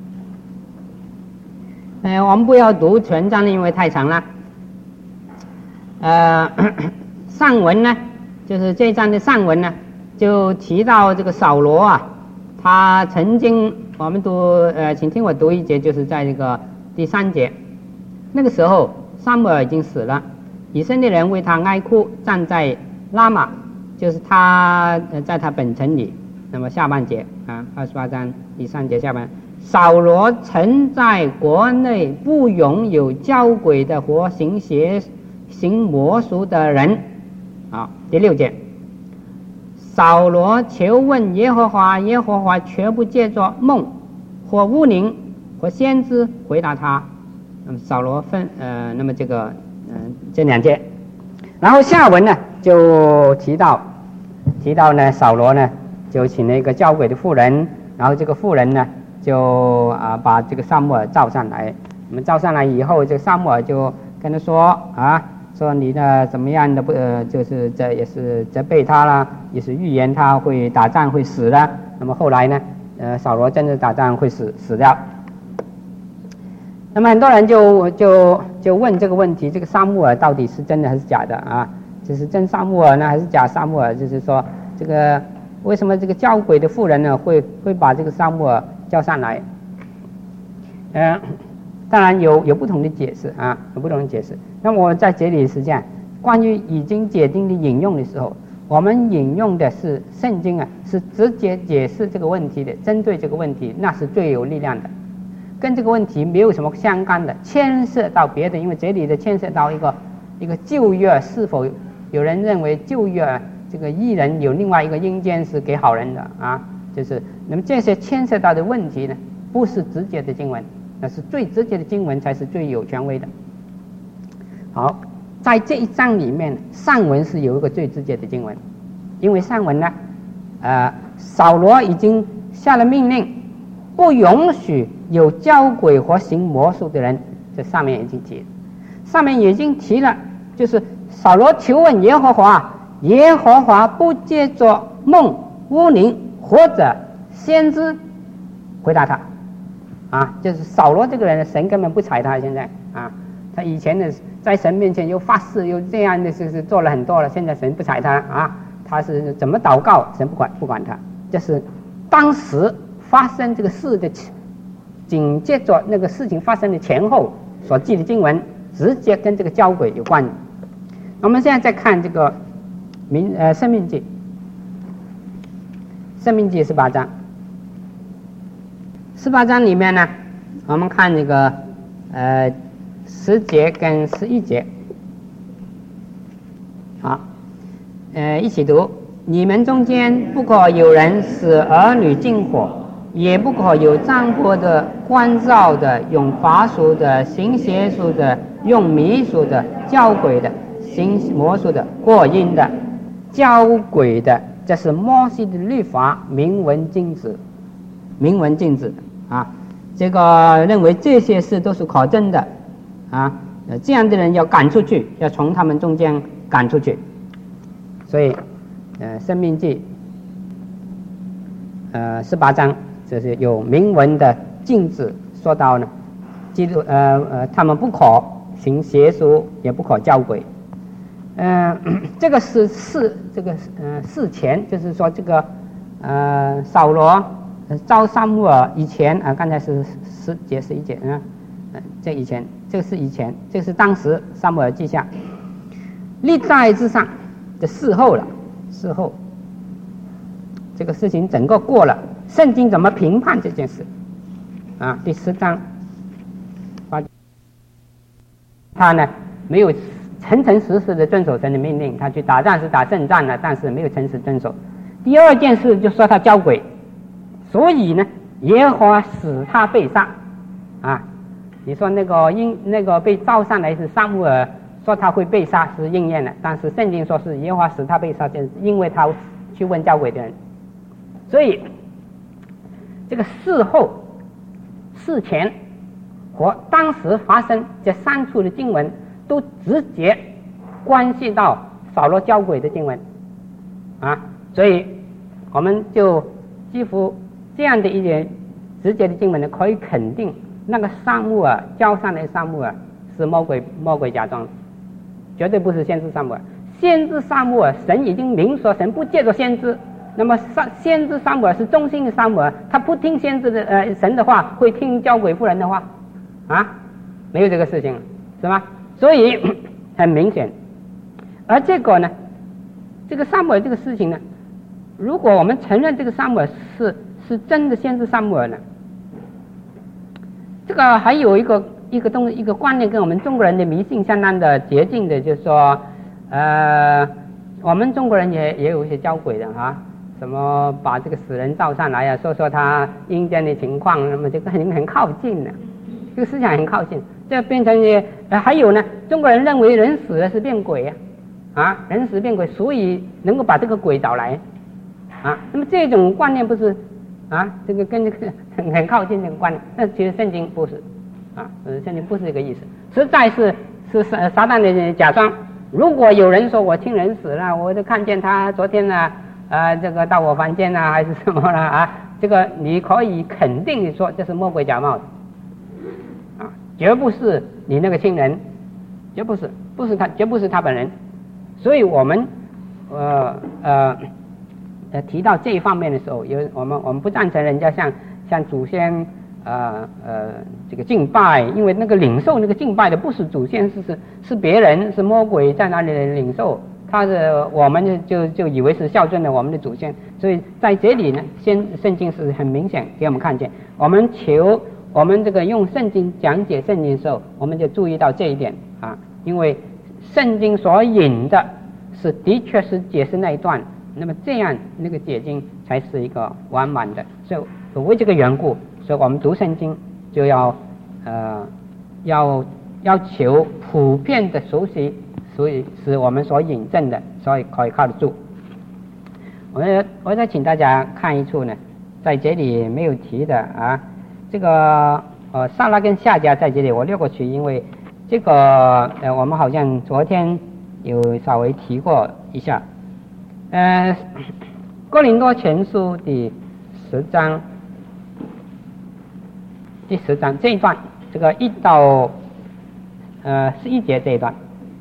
呃，我们不要读全章，因为太长了。呃，上文呢，就是这一章的上文呢，就提到这个扫罗啊，他曾经，我们读呃，请听我读一节，就是在这个第三节。那个时候，撒母耳已经死了，以色列人为他哀哭，站在拉玛，就是他呃在他本城里。那么下半节啊，二十八章第三节下半，扫罗曾在国内不容有交鬼的或行邪行魔术的人。啊，第六节，扫罗求问耶和华，耶和华却不借着梦或巫灵或先知回答他。那么扫罗分呃，那么这个嗯、呃、这两节，然后下文呢就提到提到呢扫罗呢就请了一个交鬼的妇人，然后这个妇人呢就啊把这个撒母耳召上来。我们召上来以后，这个撒母耳就跟他说啊，说你呢怎么样的不呃，就是这也是责备他了，也是预言他会打仗会死了。那么后来呢，呃，扫罗真的打仗会死死掉。那么很多人就就就问这个问题：这个撒母耳到底是真的还是假的啊？就是真撒母耳呢，还是假撒母耳？就是说，这个为什么这个交鬼的妇人呢会会把这个撒母耳叫上来？嗯、呃，当然有有不同的解释啊，有不同的解释。那么我在这里是这样， 关于已经解经的引用的时候，我们引用的是圣经啊，是直接解释这个问题的，针对这个问题，那是最有力量的。跟这个问题没有什么相干的，牵涉到别的，因为这里的牵涉到一个一个旧约是否有人认为旧约这个义人有另外一个阴间是给好人的啊，就是那么这些牵涉到的问题呢，不是直接的经文，那是最直接的经文才是最有权威的。好，在这一章里面，上文是有一个最直接的经文，因为上文呢，呃，扫罗已经下了命令，不允许有交鬼或行魔术的人，这上面已经提了，上面已经提了，就是扫罗求问耶和华，耶和华不借着梦、巫灵或者先知回答他，啊，就是扫罗这个人，神根本不睬他，现在啊，他以前的在神面前又发誓又这样的是是做了很多了，现在神不睬他啊，他是怎么祷告，神不管不管他，就是当时发生这个事的紧接着那个事情发生的前后所记的经文，直接跟这个交鬼有关。我们现在再看这个民呃申命记，申命记十八章，十八章里面呢，我们看这个呃十节跟十一节，好，呃一起读。你们中间不可有人使儿女进火，也不可有占卜的、观照的、用法术的、行邪术的、用迷术的、教鬼的、行魔术的、过阴的、教鬼的，这是摩西的律法，明文禁止，明文禁止啊！这个认为这些事都是可憎的啊，这样的人要赶出去，要从他们中间赶出去。所以，呃，申命记，呃，十八章。就是有明文的禁止，说到呢，基督呃呃，他们不可行邪术，也不可教鬼。嗯、呃，这个是事，这个呃事前，就是说这个呃扫罗召撒母耳以前啊、呃，刚才是十节十一节啊，呃，这以前，这个是以前，这个是当时撒母耳记下，历代之上的事后了，事后这个事情整个过了。圣经怎么评判这件事啊？第十章，他呢没有诚诚实实的遵守神的命令，他去打仗是打胜仗了，但是没有诚实遵守。第二件事就说他交鬼，所以呢耶和华使他被杀啊。你说那个因那个被召上来是撒母耳说他会被杀是应验了，但是圣经说是耶和华使他被杀，就是因为他去问交鬼的人，所以。这个事后、事前和当时发生这三处的经文，都直接关系到扫罗交鬼的经文啊，所以我们就几乎这样的一点直接的经文呢，可以肯定那个撒母耳交上来的撒母耳是魔鬼魔鬼假装，绝对不是先知撒母耳。先知撒母耳，神已经明说，神不借着先知。那么先知撒母耳是忠心的撒母耳，他不听先知的呃神的话，会听交鬼妇人的话啊？没有这个事情，是吧？所以很明显，而这个呢，这个撒母耳这个事情呢，如果我们承认这个撒母耳是是真的先知撒母耳呢，这个还有一个一个东一个观念跟我们中国人的迷信相当的接近的，就是说，呃，我们中国人也也有一些交鬼的啊。什么把这个死人召上来啊，说说他阴间的情况，那么这个很很靠近的，这个思想很靠近，这变成呃还有呢，中国人认为人死了是变鬼啊，啊人死变鬼，所以能够把这个鬼找来啊，那么这种观念不是啊，这个跟这个很很靠近这个观念，但其实圣经不是啊，圣经不是这个意思，实在是是撒撒旦的假装。如果有人说我亲人死了，我就看见他昨天呢。呃，这个到我房间啊，还是什么了啊？这个你可以肯定的说，这是魔鬼假冒的，啊，绝不是你那个亲人，绝不是，不是他，绝不是他本人。所以我们呃呃呃提到这一方面的时候，有我们我们不赞成人家像像祖先呃呃这个敬拜，因为那个领受那个敬拜的不是祖先，是是是别人，是魔鬼在那里领受，他的我们就就以为是孝顺的我们的祖先，所以在这里呢，先圣经是很明显给我们看见，我们求我们这个用圣经讲解圣经的时候，我们就注意到这一点啊，因为圣经所引的是的确是解释那一段，那么这样那个解经才是一个完满的，所以所为这个缘故，所以我们读圣经就要呃要要求普遍的熟悉，所以是我们所引证的，所以可以靠得住。我们我再请大家看一处呢，在这里没有提的啊，这个呃撒拉跟夏甲在这里我略过去，因为这个呃我们好像昨天有稍微提过一下，呃哥林多前书第十章第十章这一段，这个一到呃十一节这一段，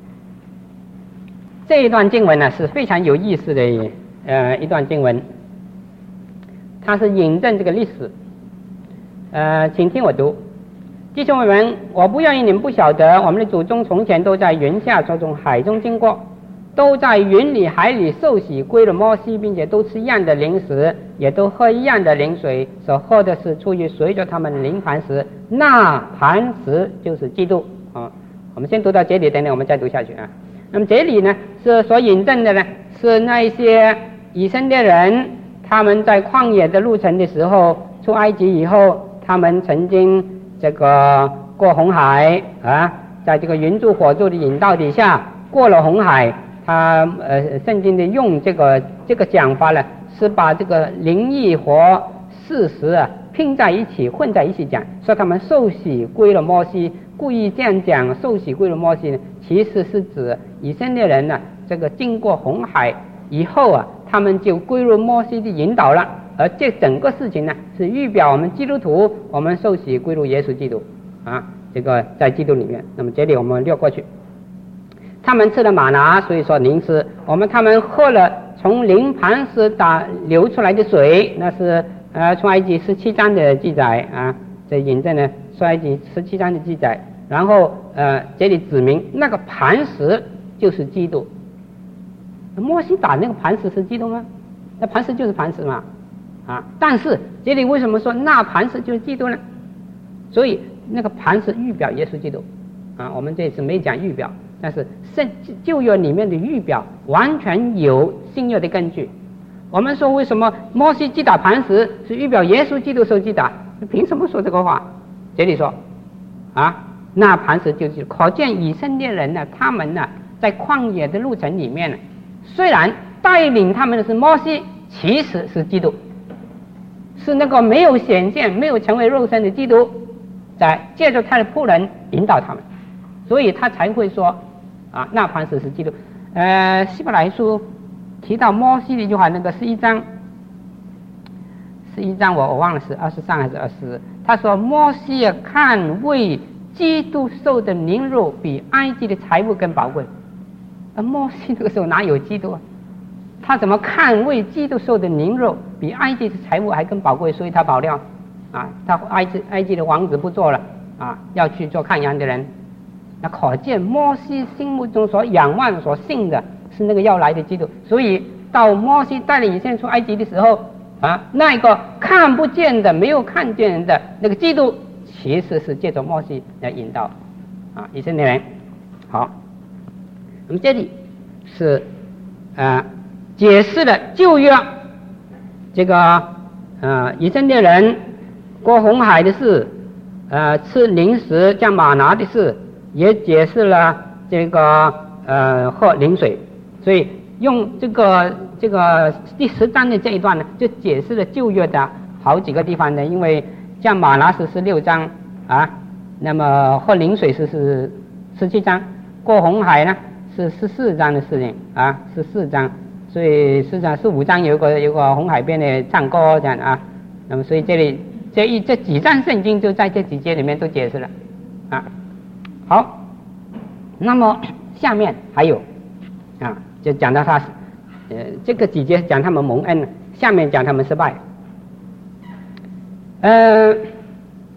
这一段经文呢是非常有意思的呃一段经文，它是引证这个历史。呃，请听我读。弟兄们，我不愿意你们不晓得，我们的祖宗从前都在云下，都从海中经过，都在云里海里受洗归了摩西，并且都吃一样的灵食，也都喝一样的灵水，所喝的是出于随着他们的灵磐石，那磐石就是基督啊。我们先读到这里，等等我们再读下去啊。那么这里呢是所引证的呢，是那一些以色列人他们在旷野的路程的时候，出埃及以后，他们曾经这个过红海啊，在这个云柱火柱的引导底下过了红海。他呃，圣经的用这个这个讲法呢，是把这个灵异和事实啊拼在一起混在一起讲，说他们受洗归了摩西，故意这样讲受洗归了摩西呢，其实是指以色列人呢、啊，这个经过红海以后啊，他们就归入摩西的引导了，而这整个事情呢，是预表我们基督徒，我们受洗归入耶稣基督啊，这个在基督里面。那么这里我们略过去。他们吃了玛拿，所以说灵吃。我们他们喝了从灵磐石打流出来的水，那是呃出埃及十七章的记载啊，这引证呢出埃及十七章的记载。然后呃这里指明那个磐石就是基督。摩西打那个磐石是基督吗？那磐石就是磐石嘛啊！但是这里为什么说那磐石就是基督呢？所以那个磐石预表耶稣基督啊。我们这次没讲预表。但是圣旧约里面的预表完全有新约的根据。我们说为什么摩西击打磐石是预表耶稣基督受击打？凭什么说这个话？这里说啊，那磐石就是可见以色列人呢，他们呢在旷野的路程里面呢，虽然带领他们的是摩西，其实是基督，是那个没有显现、没有成为肉身的基督，在借着他的仆人引导他们，所以他才会说。啊，那磐石是基督。呃，希伯来书提到摩西的一句话，那个十一章，十一章我我忘了是二十三还是二十。他说摩西看为基督受的凌辱比埃及的财物更宝贵。而摩西那个时候哪有基督啊？他怎么看为基督受的凌辱比埃及的财物还更宝贵？所以他保料啊，他埃及埃及的王子不做了啊，要去做看羊的人。那可见摩西心目中所仰望所信的是那个要来的基督，所以到摩西带领以色列出埃及的时候啊，那一个看不见的没有看见的那个基督，其实是借着摩西来引导啊以色列人。好，那么这里是呃解释了旧约这个呃以色列人过红海的事，呃吃零食将玛拿的事，也解释了这个呃喝灵水，所以用这个这个第十章的这一段呢，就解释了旧约的好几个地方呢。因为像玛拿是十六章啊，那么喝灵水是是十七章，过红海呢是十四章的事情啊，十四章，所以实际上十五章有个有个红海边的唱歌这样啊。那么所以这里这一这几章圣经就在这几节里面都解释了啊。好，那么下面还有啊，就讲到他，呃，这个几节讲他们蒙恩，下面讲他们失败。呃，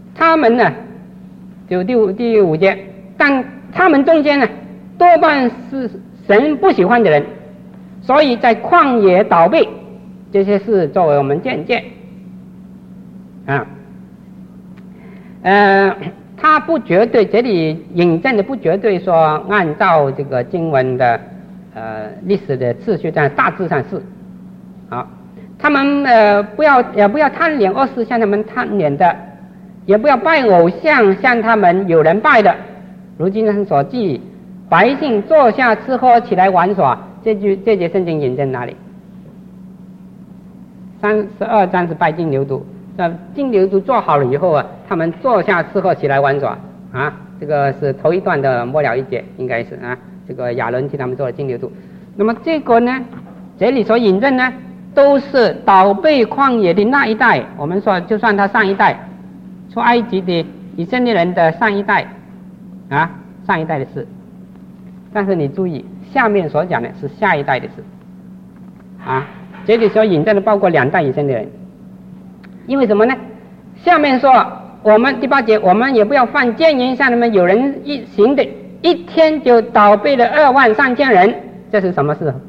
他们呢，就第五第五节，但他们中间呢，多半是神不喜欢的人，所以在旷野倒闭，这些事作为我们见解啊。呃，他不绝对，这里引证的不绝对说按照这个经文的呃历史的次序，但大致上是好。他们呃不要也不要贪恋恶事，像他们贪恋的，也不要拜偶像，像他们有人拜的。如今上所记，百姓坐下吃喝，起来玩耍，这句这节圣经引证哪里？三十二章是拜金牛犊。那金牛犊做好了以后啊，他们坐下吃喝，起来玩耍啊，这个是头一段的末了一节，应该是啊，这个亚伦替他们做了金牛犊。那么这个呢，这里所引证呢，都是倒背旷野的那一代，我们说就算他上一代出埃及的以色列人的上一代啊，上一代的事。但是你注意，下面所讲的是下一代的事啊，这里所引证的包括两代以色列人。因为什么呢？下面说我们第八节，我们也不要犯奸淫，像他们有人一行的，一天就倒闭了二万三千人，这是什么事？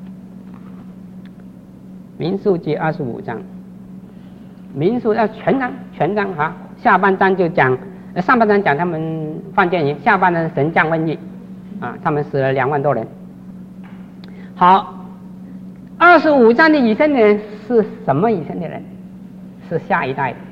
民数记二十五章，民数要全章全章啊，下半章就讲，上半章讲他们犯奸淫，下半章神降瘟疫啊，他们死了两万多人。好，二十五章的以色列人是什么以色列人？是下一代的。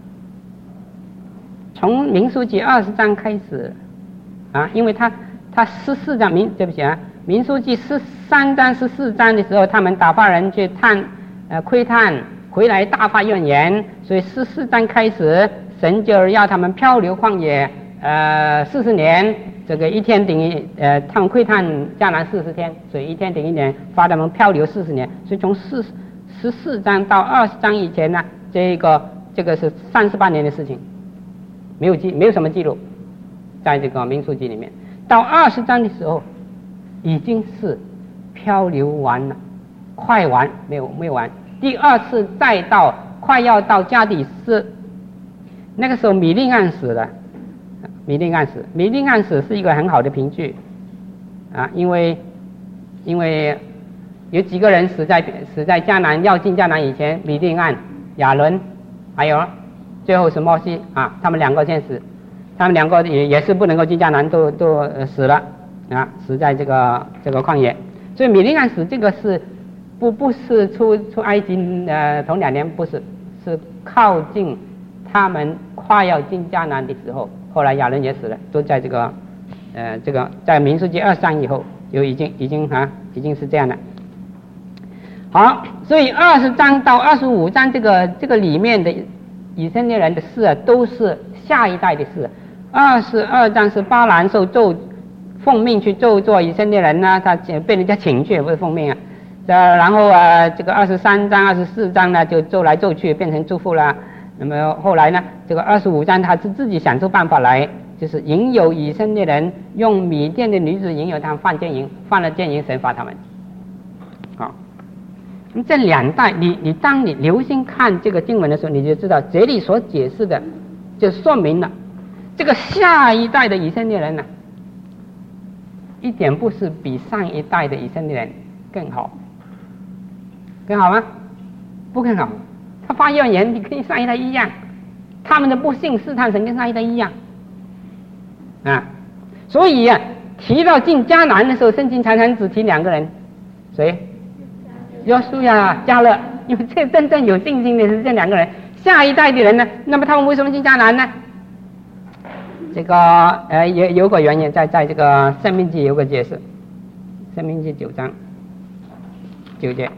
从民数记二十章开始啊，因为他他十四章民对不起啊，民数记十三章十四章的时候，他们打发人去探呃窥探，回来大发怨言，所以十四章开始，神就要他们漂流旷野呃四十年，这个一天等于呃他们窥探迦南四十天，所以一天等于一年，发他们漂流四十年，所以从四十四章到二十章以前呢，这个这个是三十八年的事情，没有记没有什么记录，在这个民数记里面。到二十章的时候，已经是漂流完了，快完没有没有完。第二次再到快要到加底斯，那个时候米利暗死了。米利暗死，米利暗死是一个很好的凭据啊，因为因为有几个人死在死在迦南，要进迦南以前，米利暗、亚伦，还有最后是摩西啊，他们两个先死，他们两个也也是不能够进迦南，都都、呃、死了啊，死在这个这个旷野。所以米利暗死这个是不不是出出埃及呃头两年，不是，是靠近他们快要进迦南的时候。后来亚伦也死了，都在这个呃这个在民数记二章以后，就已经已经啊已经是这样的。好，所以二十章到二十五章这个这个里面的以色列人的事啊，都是下一代的事。二十二章是巴兰受咒，奉命去咒做以色列人呢、啊，他被人家请去，不是奉命啊。呃，然后啊，这个二十三章、二十四章呢，就咒来咒去，变成祝福了。那么后来呢，这个二十五章他是自己想出办法来，就是引诱以色列人，用米甸的女子引诱他们犯奸淫，犯了奸淫，神罚他们。好，这两代，你你当你留心看这个经文的时候，你就知道这里所解释的，就说明了这个下一代的以色列人呢，一点不是比上一代的以色列人更好，更好吗？不更好。他发怨言，你跟上一代一样，他们的不信试探神跟上一代一样啊。所以啊，提到进迦南的时候，圣经常常只提两个人，谁？约书亚、迦勒，因为这真正有信心的是这两个人。下一代的人呢，那么他们为什么进迦南呢？这个呃有有个原因，在在这个申命记有个解释，申命记九章九节。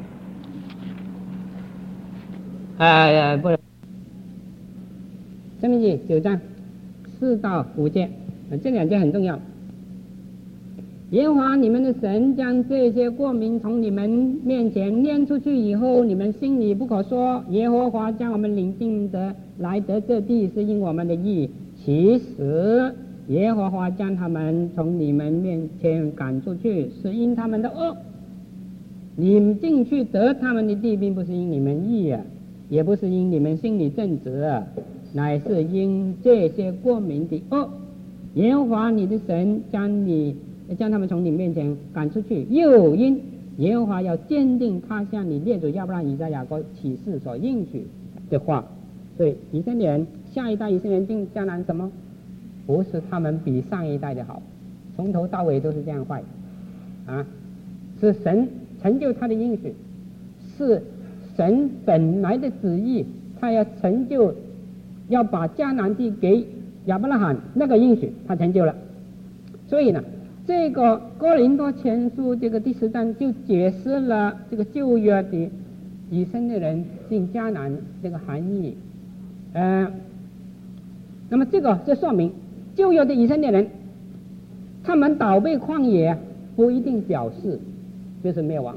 呃，不是，申命记九章四到五节，这两节很重要。耶和华你们的神将这些国民从你们面前撵出去以后，你们心里不可说，耶和华将我们领进的来得这地是因我们的义，其实耶和华将他们从你们面前赶出去是因他们的恶。你们进去得他们的地，并不是因你们义啊，也不是因你们心里正直啊， 乃是因这些国民的恶，耶和华你的神将你将他们从你面前赶出去，又因耶和华要坚定他向你列祖亚伯拉罕、以撒、雅各起誓所应许的话。所以以色列人下一代以色列人进迦南什么？不是他们比上一代的好，从头到尾都是这样坏啊！是神成就他的应许，是神本来的旨意，他要成就，要把迦南地给亚伯拉罕那个应许，他成就了。所以呢，这个哥林多前书这个第十章就解释了这个旧约的以色列人进迦南这个含义。呃，那么这个就说明旧约的以色列人，他们倒背旷野不一定表示就是灭亡，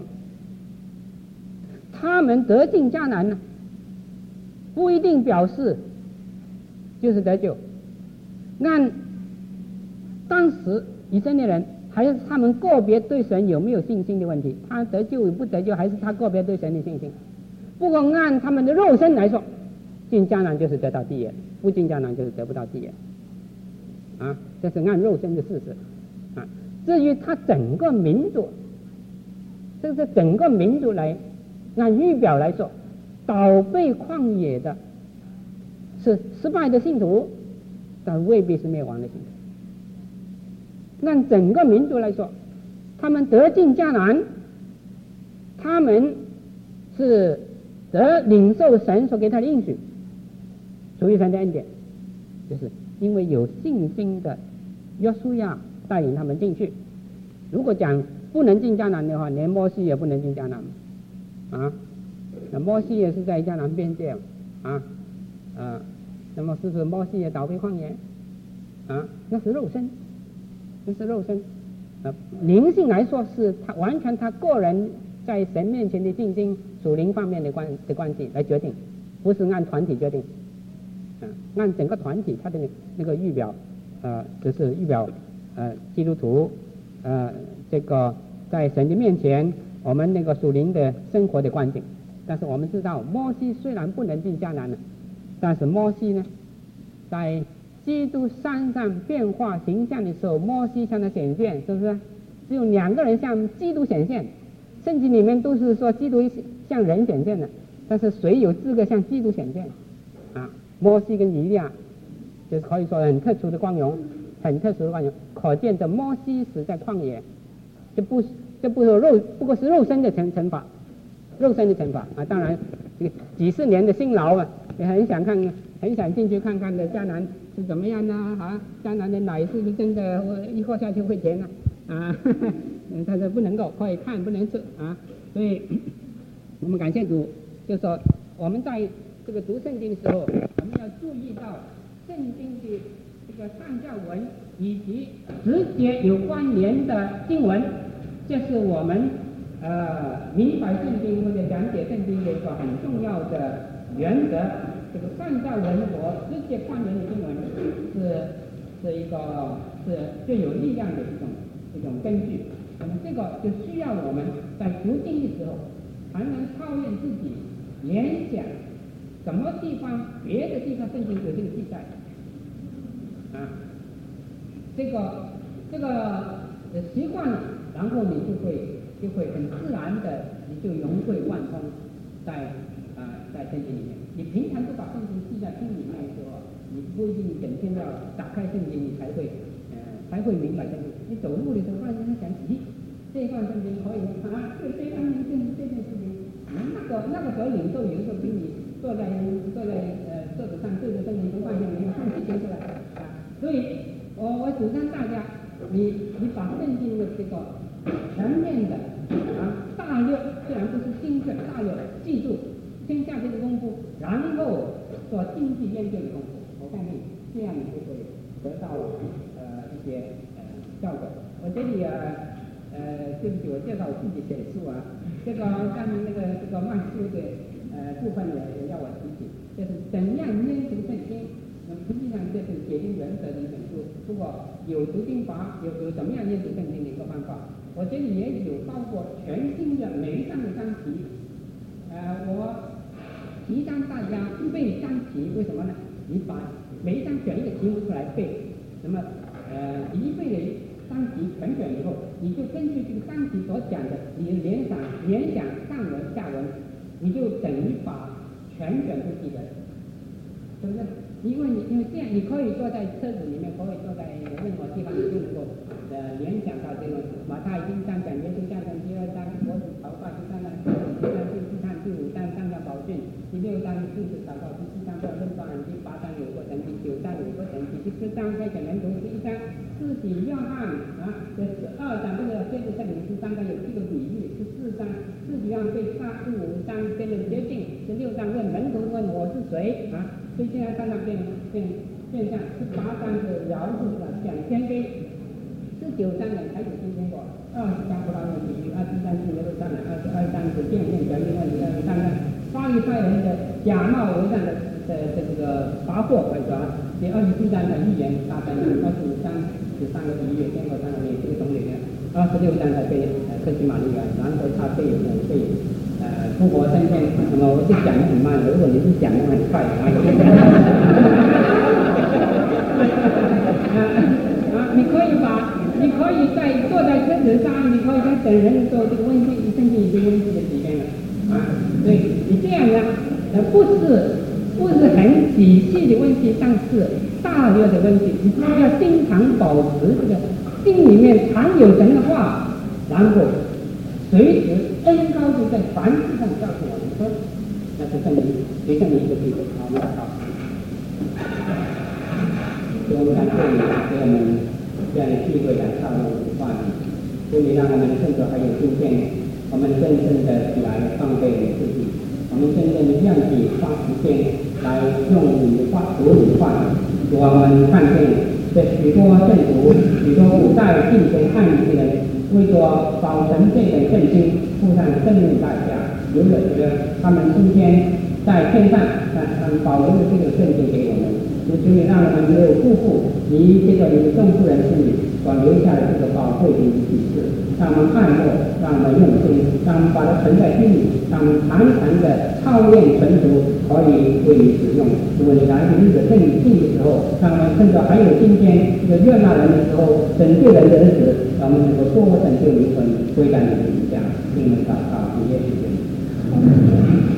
他们得进迦南呢，不一定表示就是得救。按当时以色列人还是他们个别对神有没有信心的问题，他得救与不得救还是他个别对神的信心。不过按他们的肉身来说，进迦南就是得到地业，不进迦南就是得不到地业啊，这是按肉身的事实啊。至于他整个民族，这是整个民族来按预表来说，倒背旷野的是失败的信徒，但未必是灭亡的信徒。按整个民族来说，他们得进迦南，他们是得领受神所给他的应许，属于神的恩典，就是因为有信心的约书亚带领他们进去。如果讲不能进迦南的话，连摩西也不能进迦南啊。那摩西也是在迦南边界啊啊，那么是不是摩西也倒背旷野啊？那是肉身，那是肉身啊。灵性来说，是他完全他个人在神面前的信心、属灵方面的关的关系来决定，不是按团体决定。啊，按整个团体，他的那个预表，呃，只是预表，呃，基督徒，呃，这个在神的面前，我们那个属灵的生活的关系。但是我们知道，摩西虽然不能进迦南了，但是摩西呢，在基督山上变化形象的时候，摩西向他显现，是不是？只有两个人向基督显现，圣经里面都是说基督向人显现的，但是谁有资格向基督显现？啊？摩西跟以利亚就是可以说很特殊的光荣，很特殊的光荣，可见这摩西死在旷野，这不这不是肉，不过是肉身的惩惩罚，肉身的惩罚啊！当然，这个几十年的辛劳啊，也很想看，很想进去看看的迦南是怎么样呢？啊，迦南的奶是不是真的一喝下去会甜呢？啊，嗯，但是不能够，可以看不能吃啊。所以我们感谢主，就是说我们在这个读圣经的时候，我们要注意到圣经的这个上下文以及直接有关联的经文，这是我们呃明白圣经或者讲解圣经的一个很重要的原则。这个上下文和直接关联的经文是是一个是最有力量的一种一种根据。那么这个就需要我们在读经的时候，常常操练自己联想。什么地方别的地方圣经有这个记载啊？这个这个习惯了，然后你就会就会很自然的，你就融会贯通在啊、呃、在圣经里面。你平常都把圣经记在心里面的时候，你不一定整天要打开圣经，你才会呃才会明白圣经。你走路的时候，忽然间想起，这段圣经可以啊，这这段圣经这件事情，那个那个时候领受有时候比你。坐在坐在呃桌子上对着圣经读半天，你看几天出来啊？所以我我主张大家，你你把圣经的这个全面的啊大略，虽然不是精确大略，记住，先下这个功夫，然后做经济研究的功夫，我相信这样你就会得到呃一些呃效果。我这里啊呃对不起，我介绍我自己写书啊，这个下面那个这个慢书的。呃，部分也也要我提醒，就是怎样研读圣经。那么实际上这是解经原则的一本书，不过有读经法，有有怎么样研读圣经的一个方法。我这里也有包括全新的每一章的章题。呃，我提倡大家背章题，为什么呢？ 你把每一章选一个题目出来背，那么呃一背的章题全选以后，你就根据这个章题所讲的，你联想联想上文下文，你就等于把全卷都记得，是不是？因为你因为这样，你可以坐在车子里面，可以坐在任何地方，你就能够呃联想到这个马太一章讲耶稣降生，第二章佛子祷告，第三章第四章第四章第五章上下宝训，第六章四子祷告，第七章做论断，第八章有过程，第九章有过程，第十四章开讲门徒，第一章施洗约翰啊，这十二章这个接着这里十三章有这个比喻，十四章施洗约翰被杀，十五章被人接近，十六章问门徒问我是谁啊，所以现在三章变变变相，十八章是描述了讲谦卑，十九章呢才有新天国，二十章不到问比喻，二十章是耶路撒冷，二十二章是变现权柄问题，二十三章法利赛人的假冒为善的的这个罚祸来说，第二十四章的预言大灾难，二十五章是三个比喻，天国三个比喻，这个总里面，二十六章才被克西玛丽园，然后他被被呃复活升天。那么我就讲得很慢，如果你是讲得很快啊，啊，你可以把，你可以在坐在车子上，你可以在等人的时候，这个温馨甚至已经温馨的时间了啊，所以你这样呢，呃，不是不是很仔细的温习，但是大略的温习，你要经常保持这个心里面常有神的话，然后随时恩高就在凡事上告诉我们说，那就证明就证明一个地步。好，我们好。所以我们看这里给我们这样的机会来上路话题，所以让我们甚至还有今天，我们真正的来放备自己，我们真正愿意花时间来用你的话读你的话语。我们看见这许多政府、许多古代进行汉语的人，为着保存这本圣经，付上生命代价。有的觉得他们今天在天上，但他们保留了这个圣经给我们，就所以让我们没有辜负你这个你的众妇人心里所留下的这个宝贵的启示，让我们爱慕，让我们用心，让我们把它存在心里，让我们常常的操练纯熟，可以为你使用。如果你来临的圣经的时候，让我们趁着还有今天这个悦纳人的时候，拯救人的日子，让我们能够多拯救灵魂，归到你的名下。听我们祷告，主耶稣基督。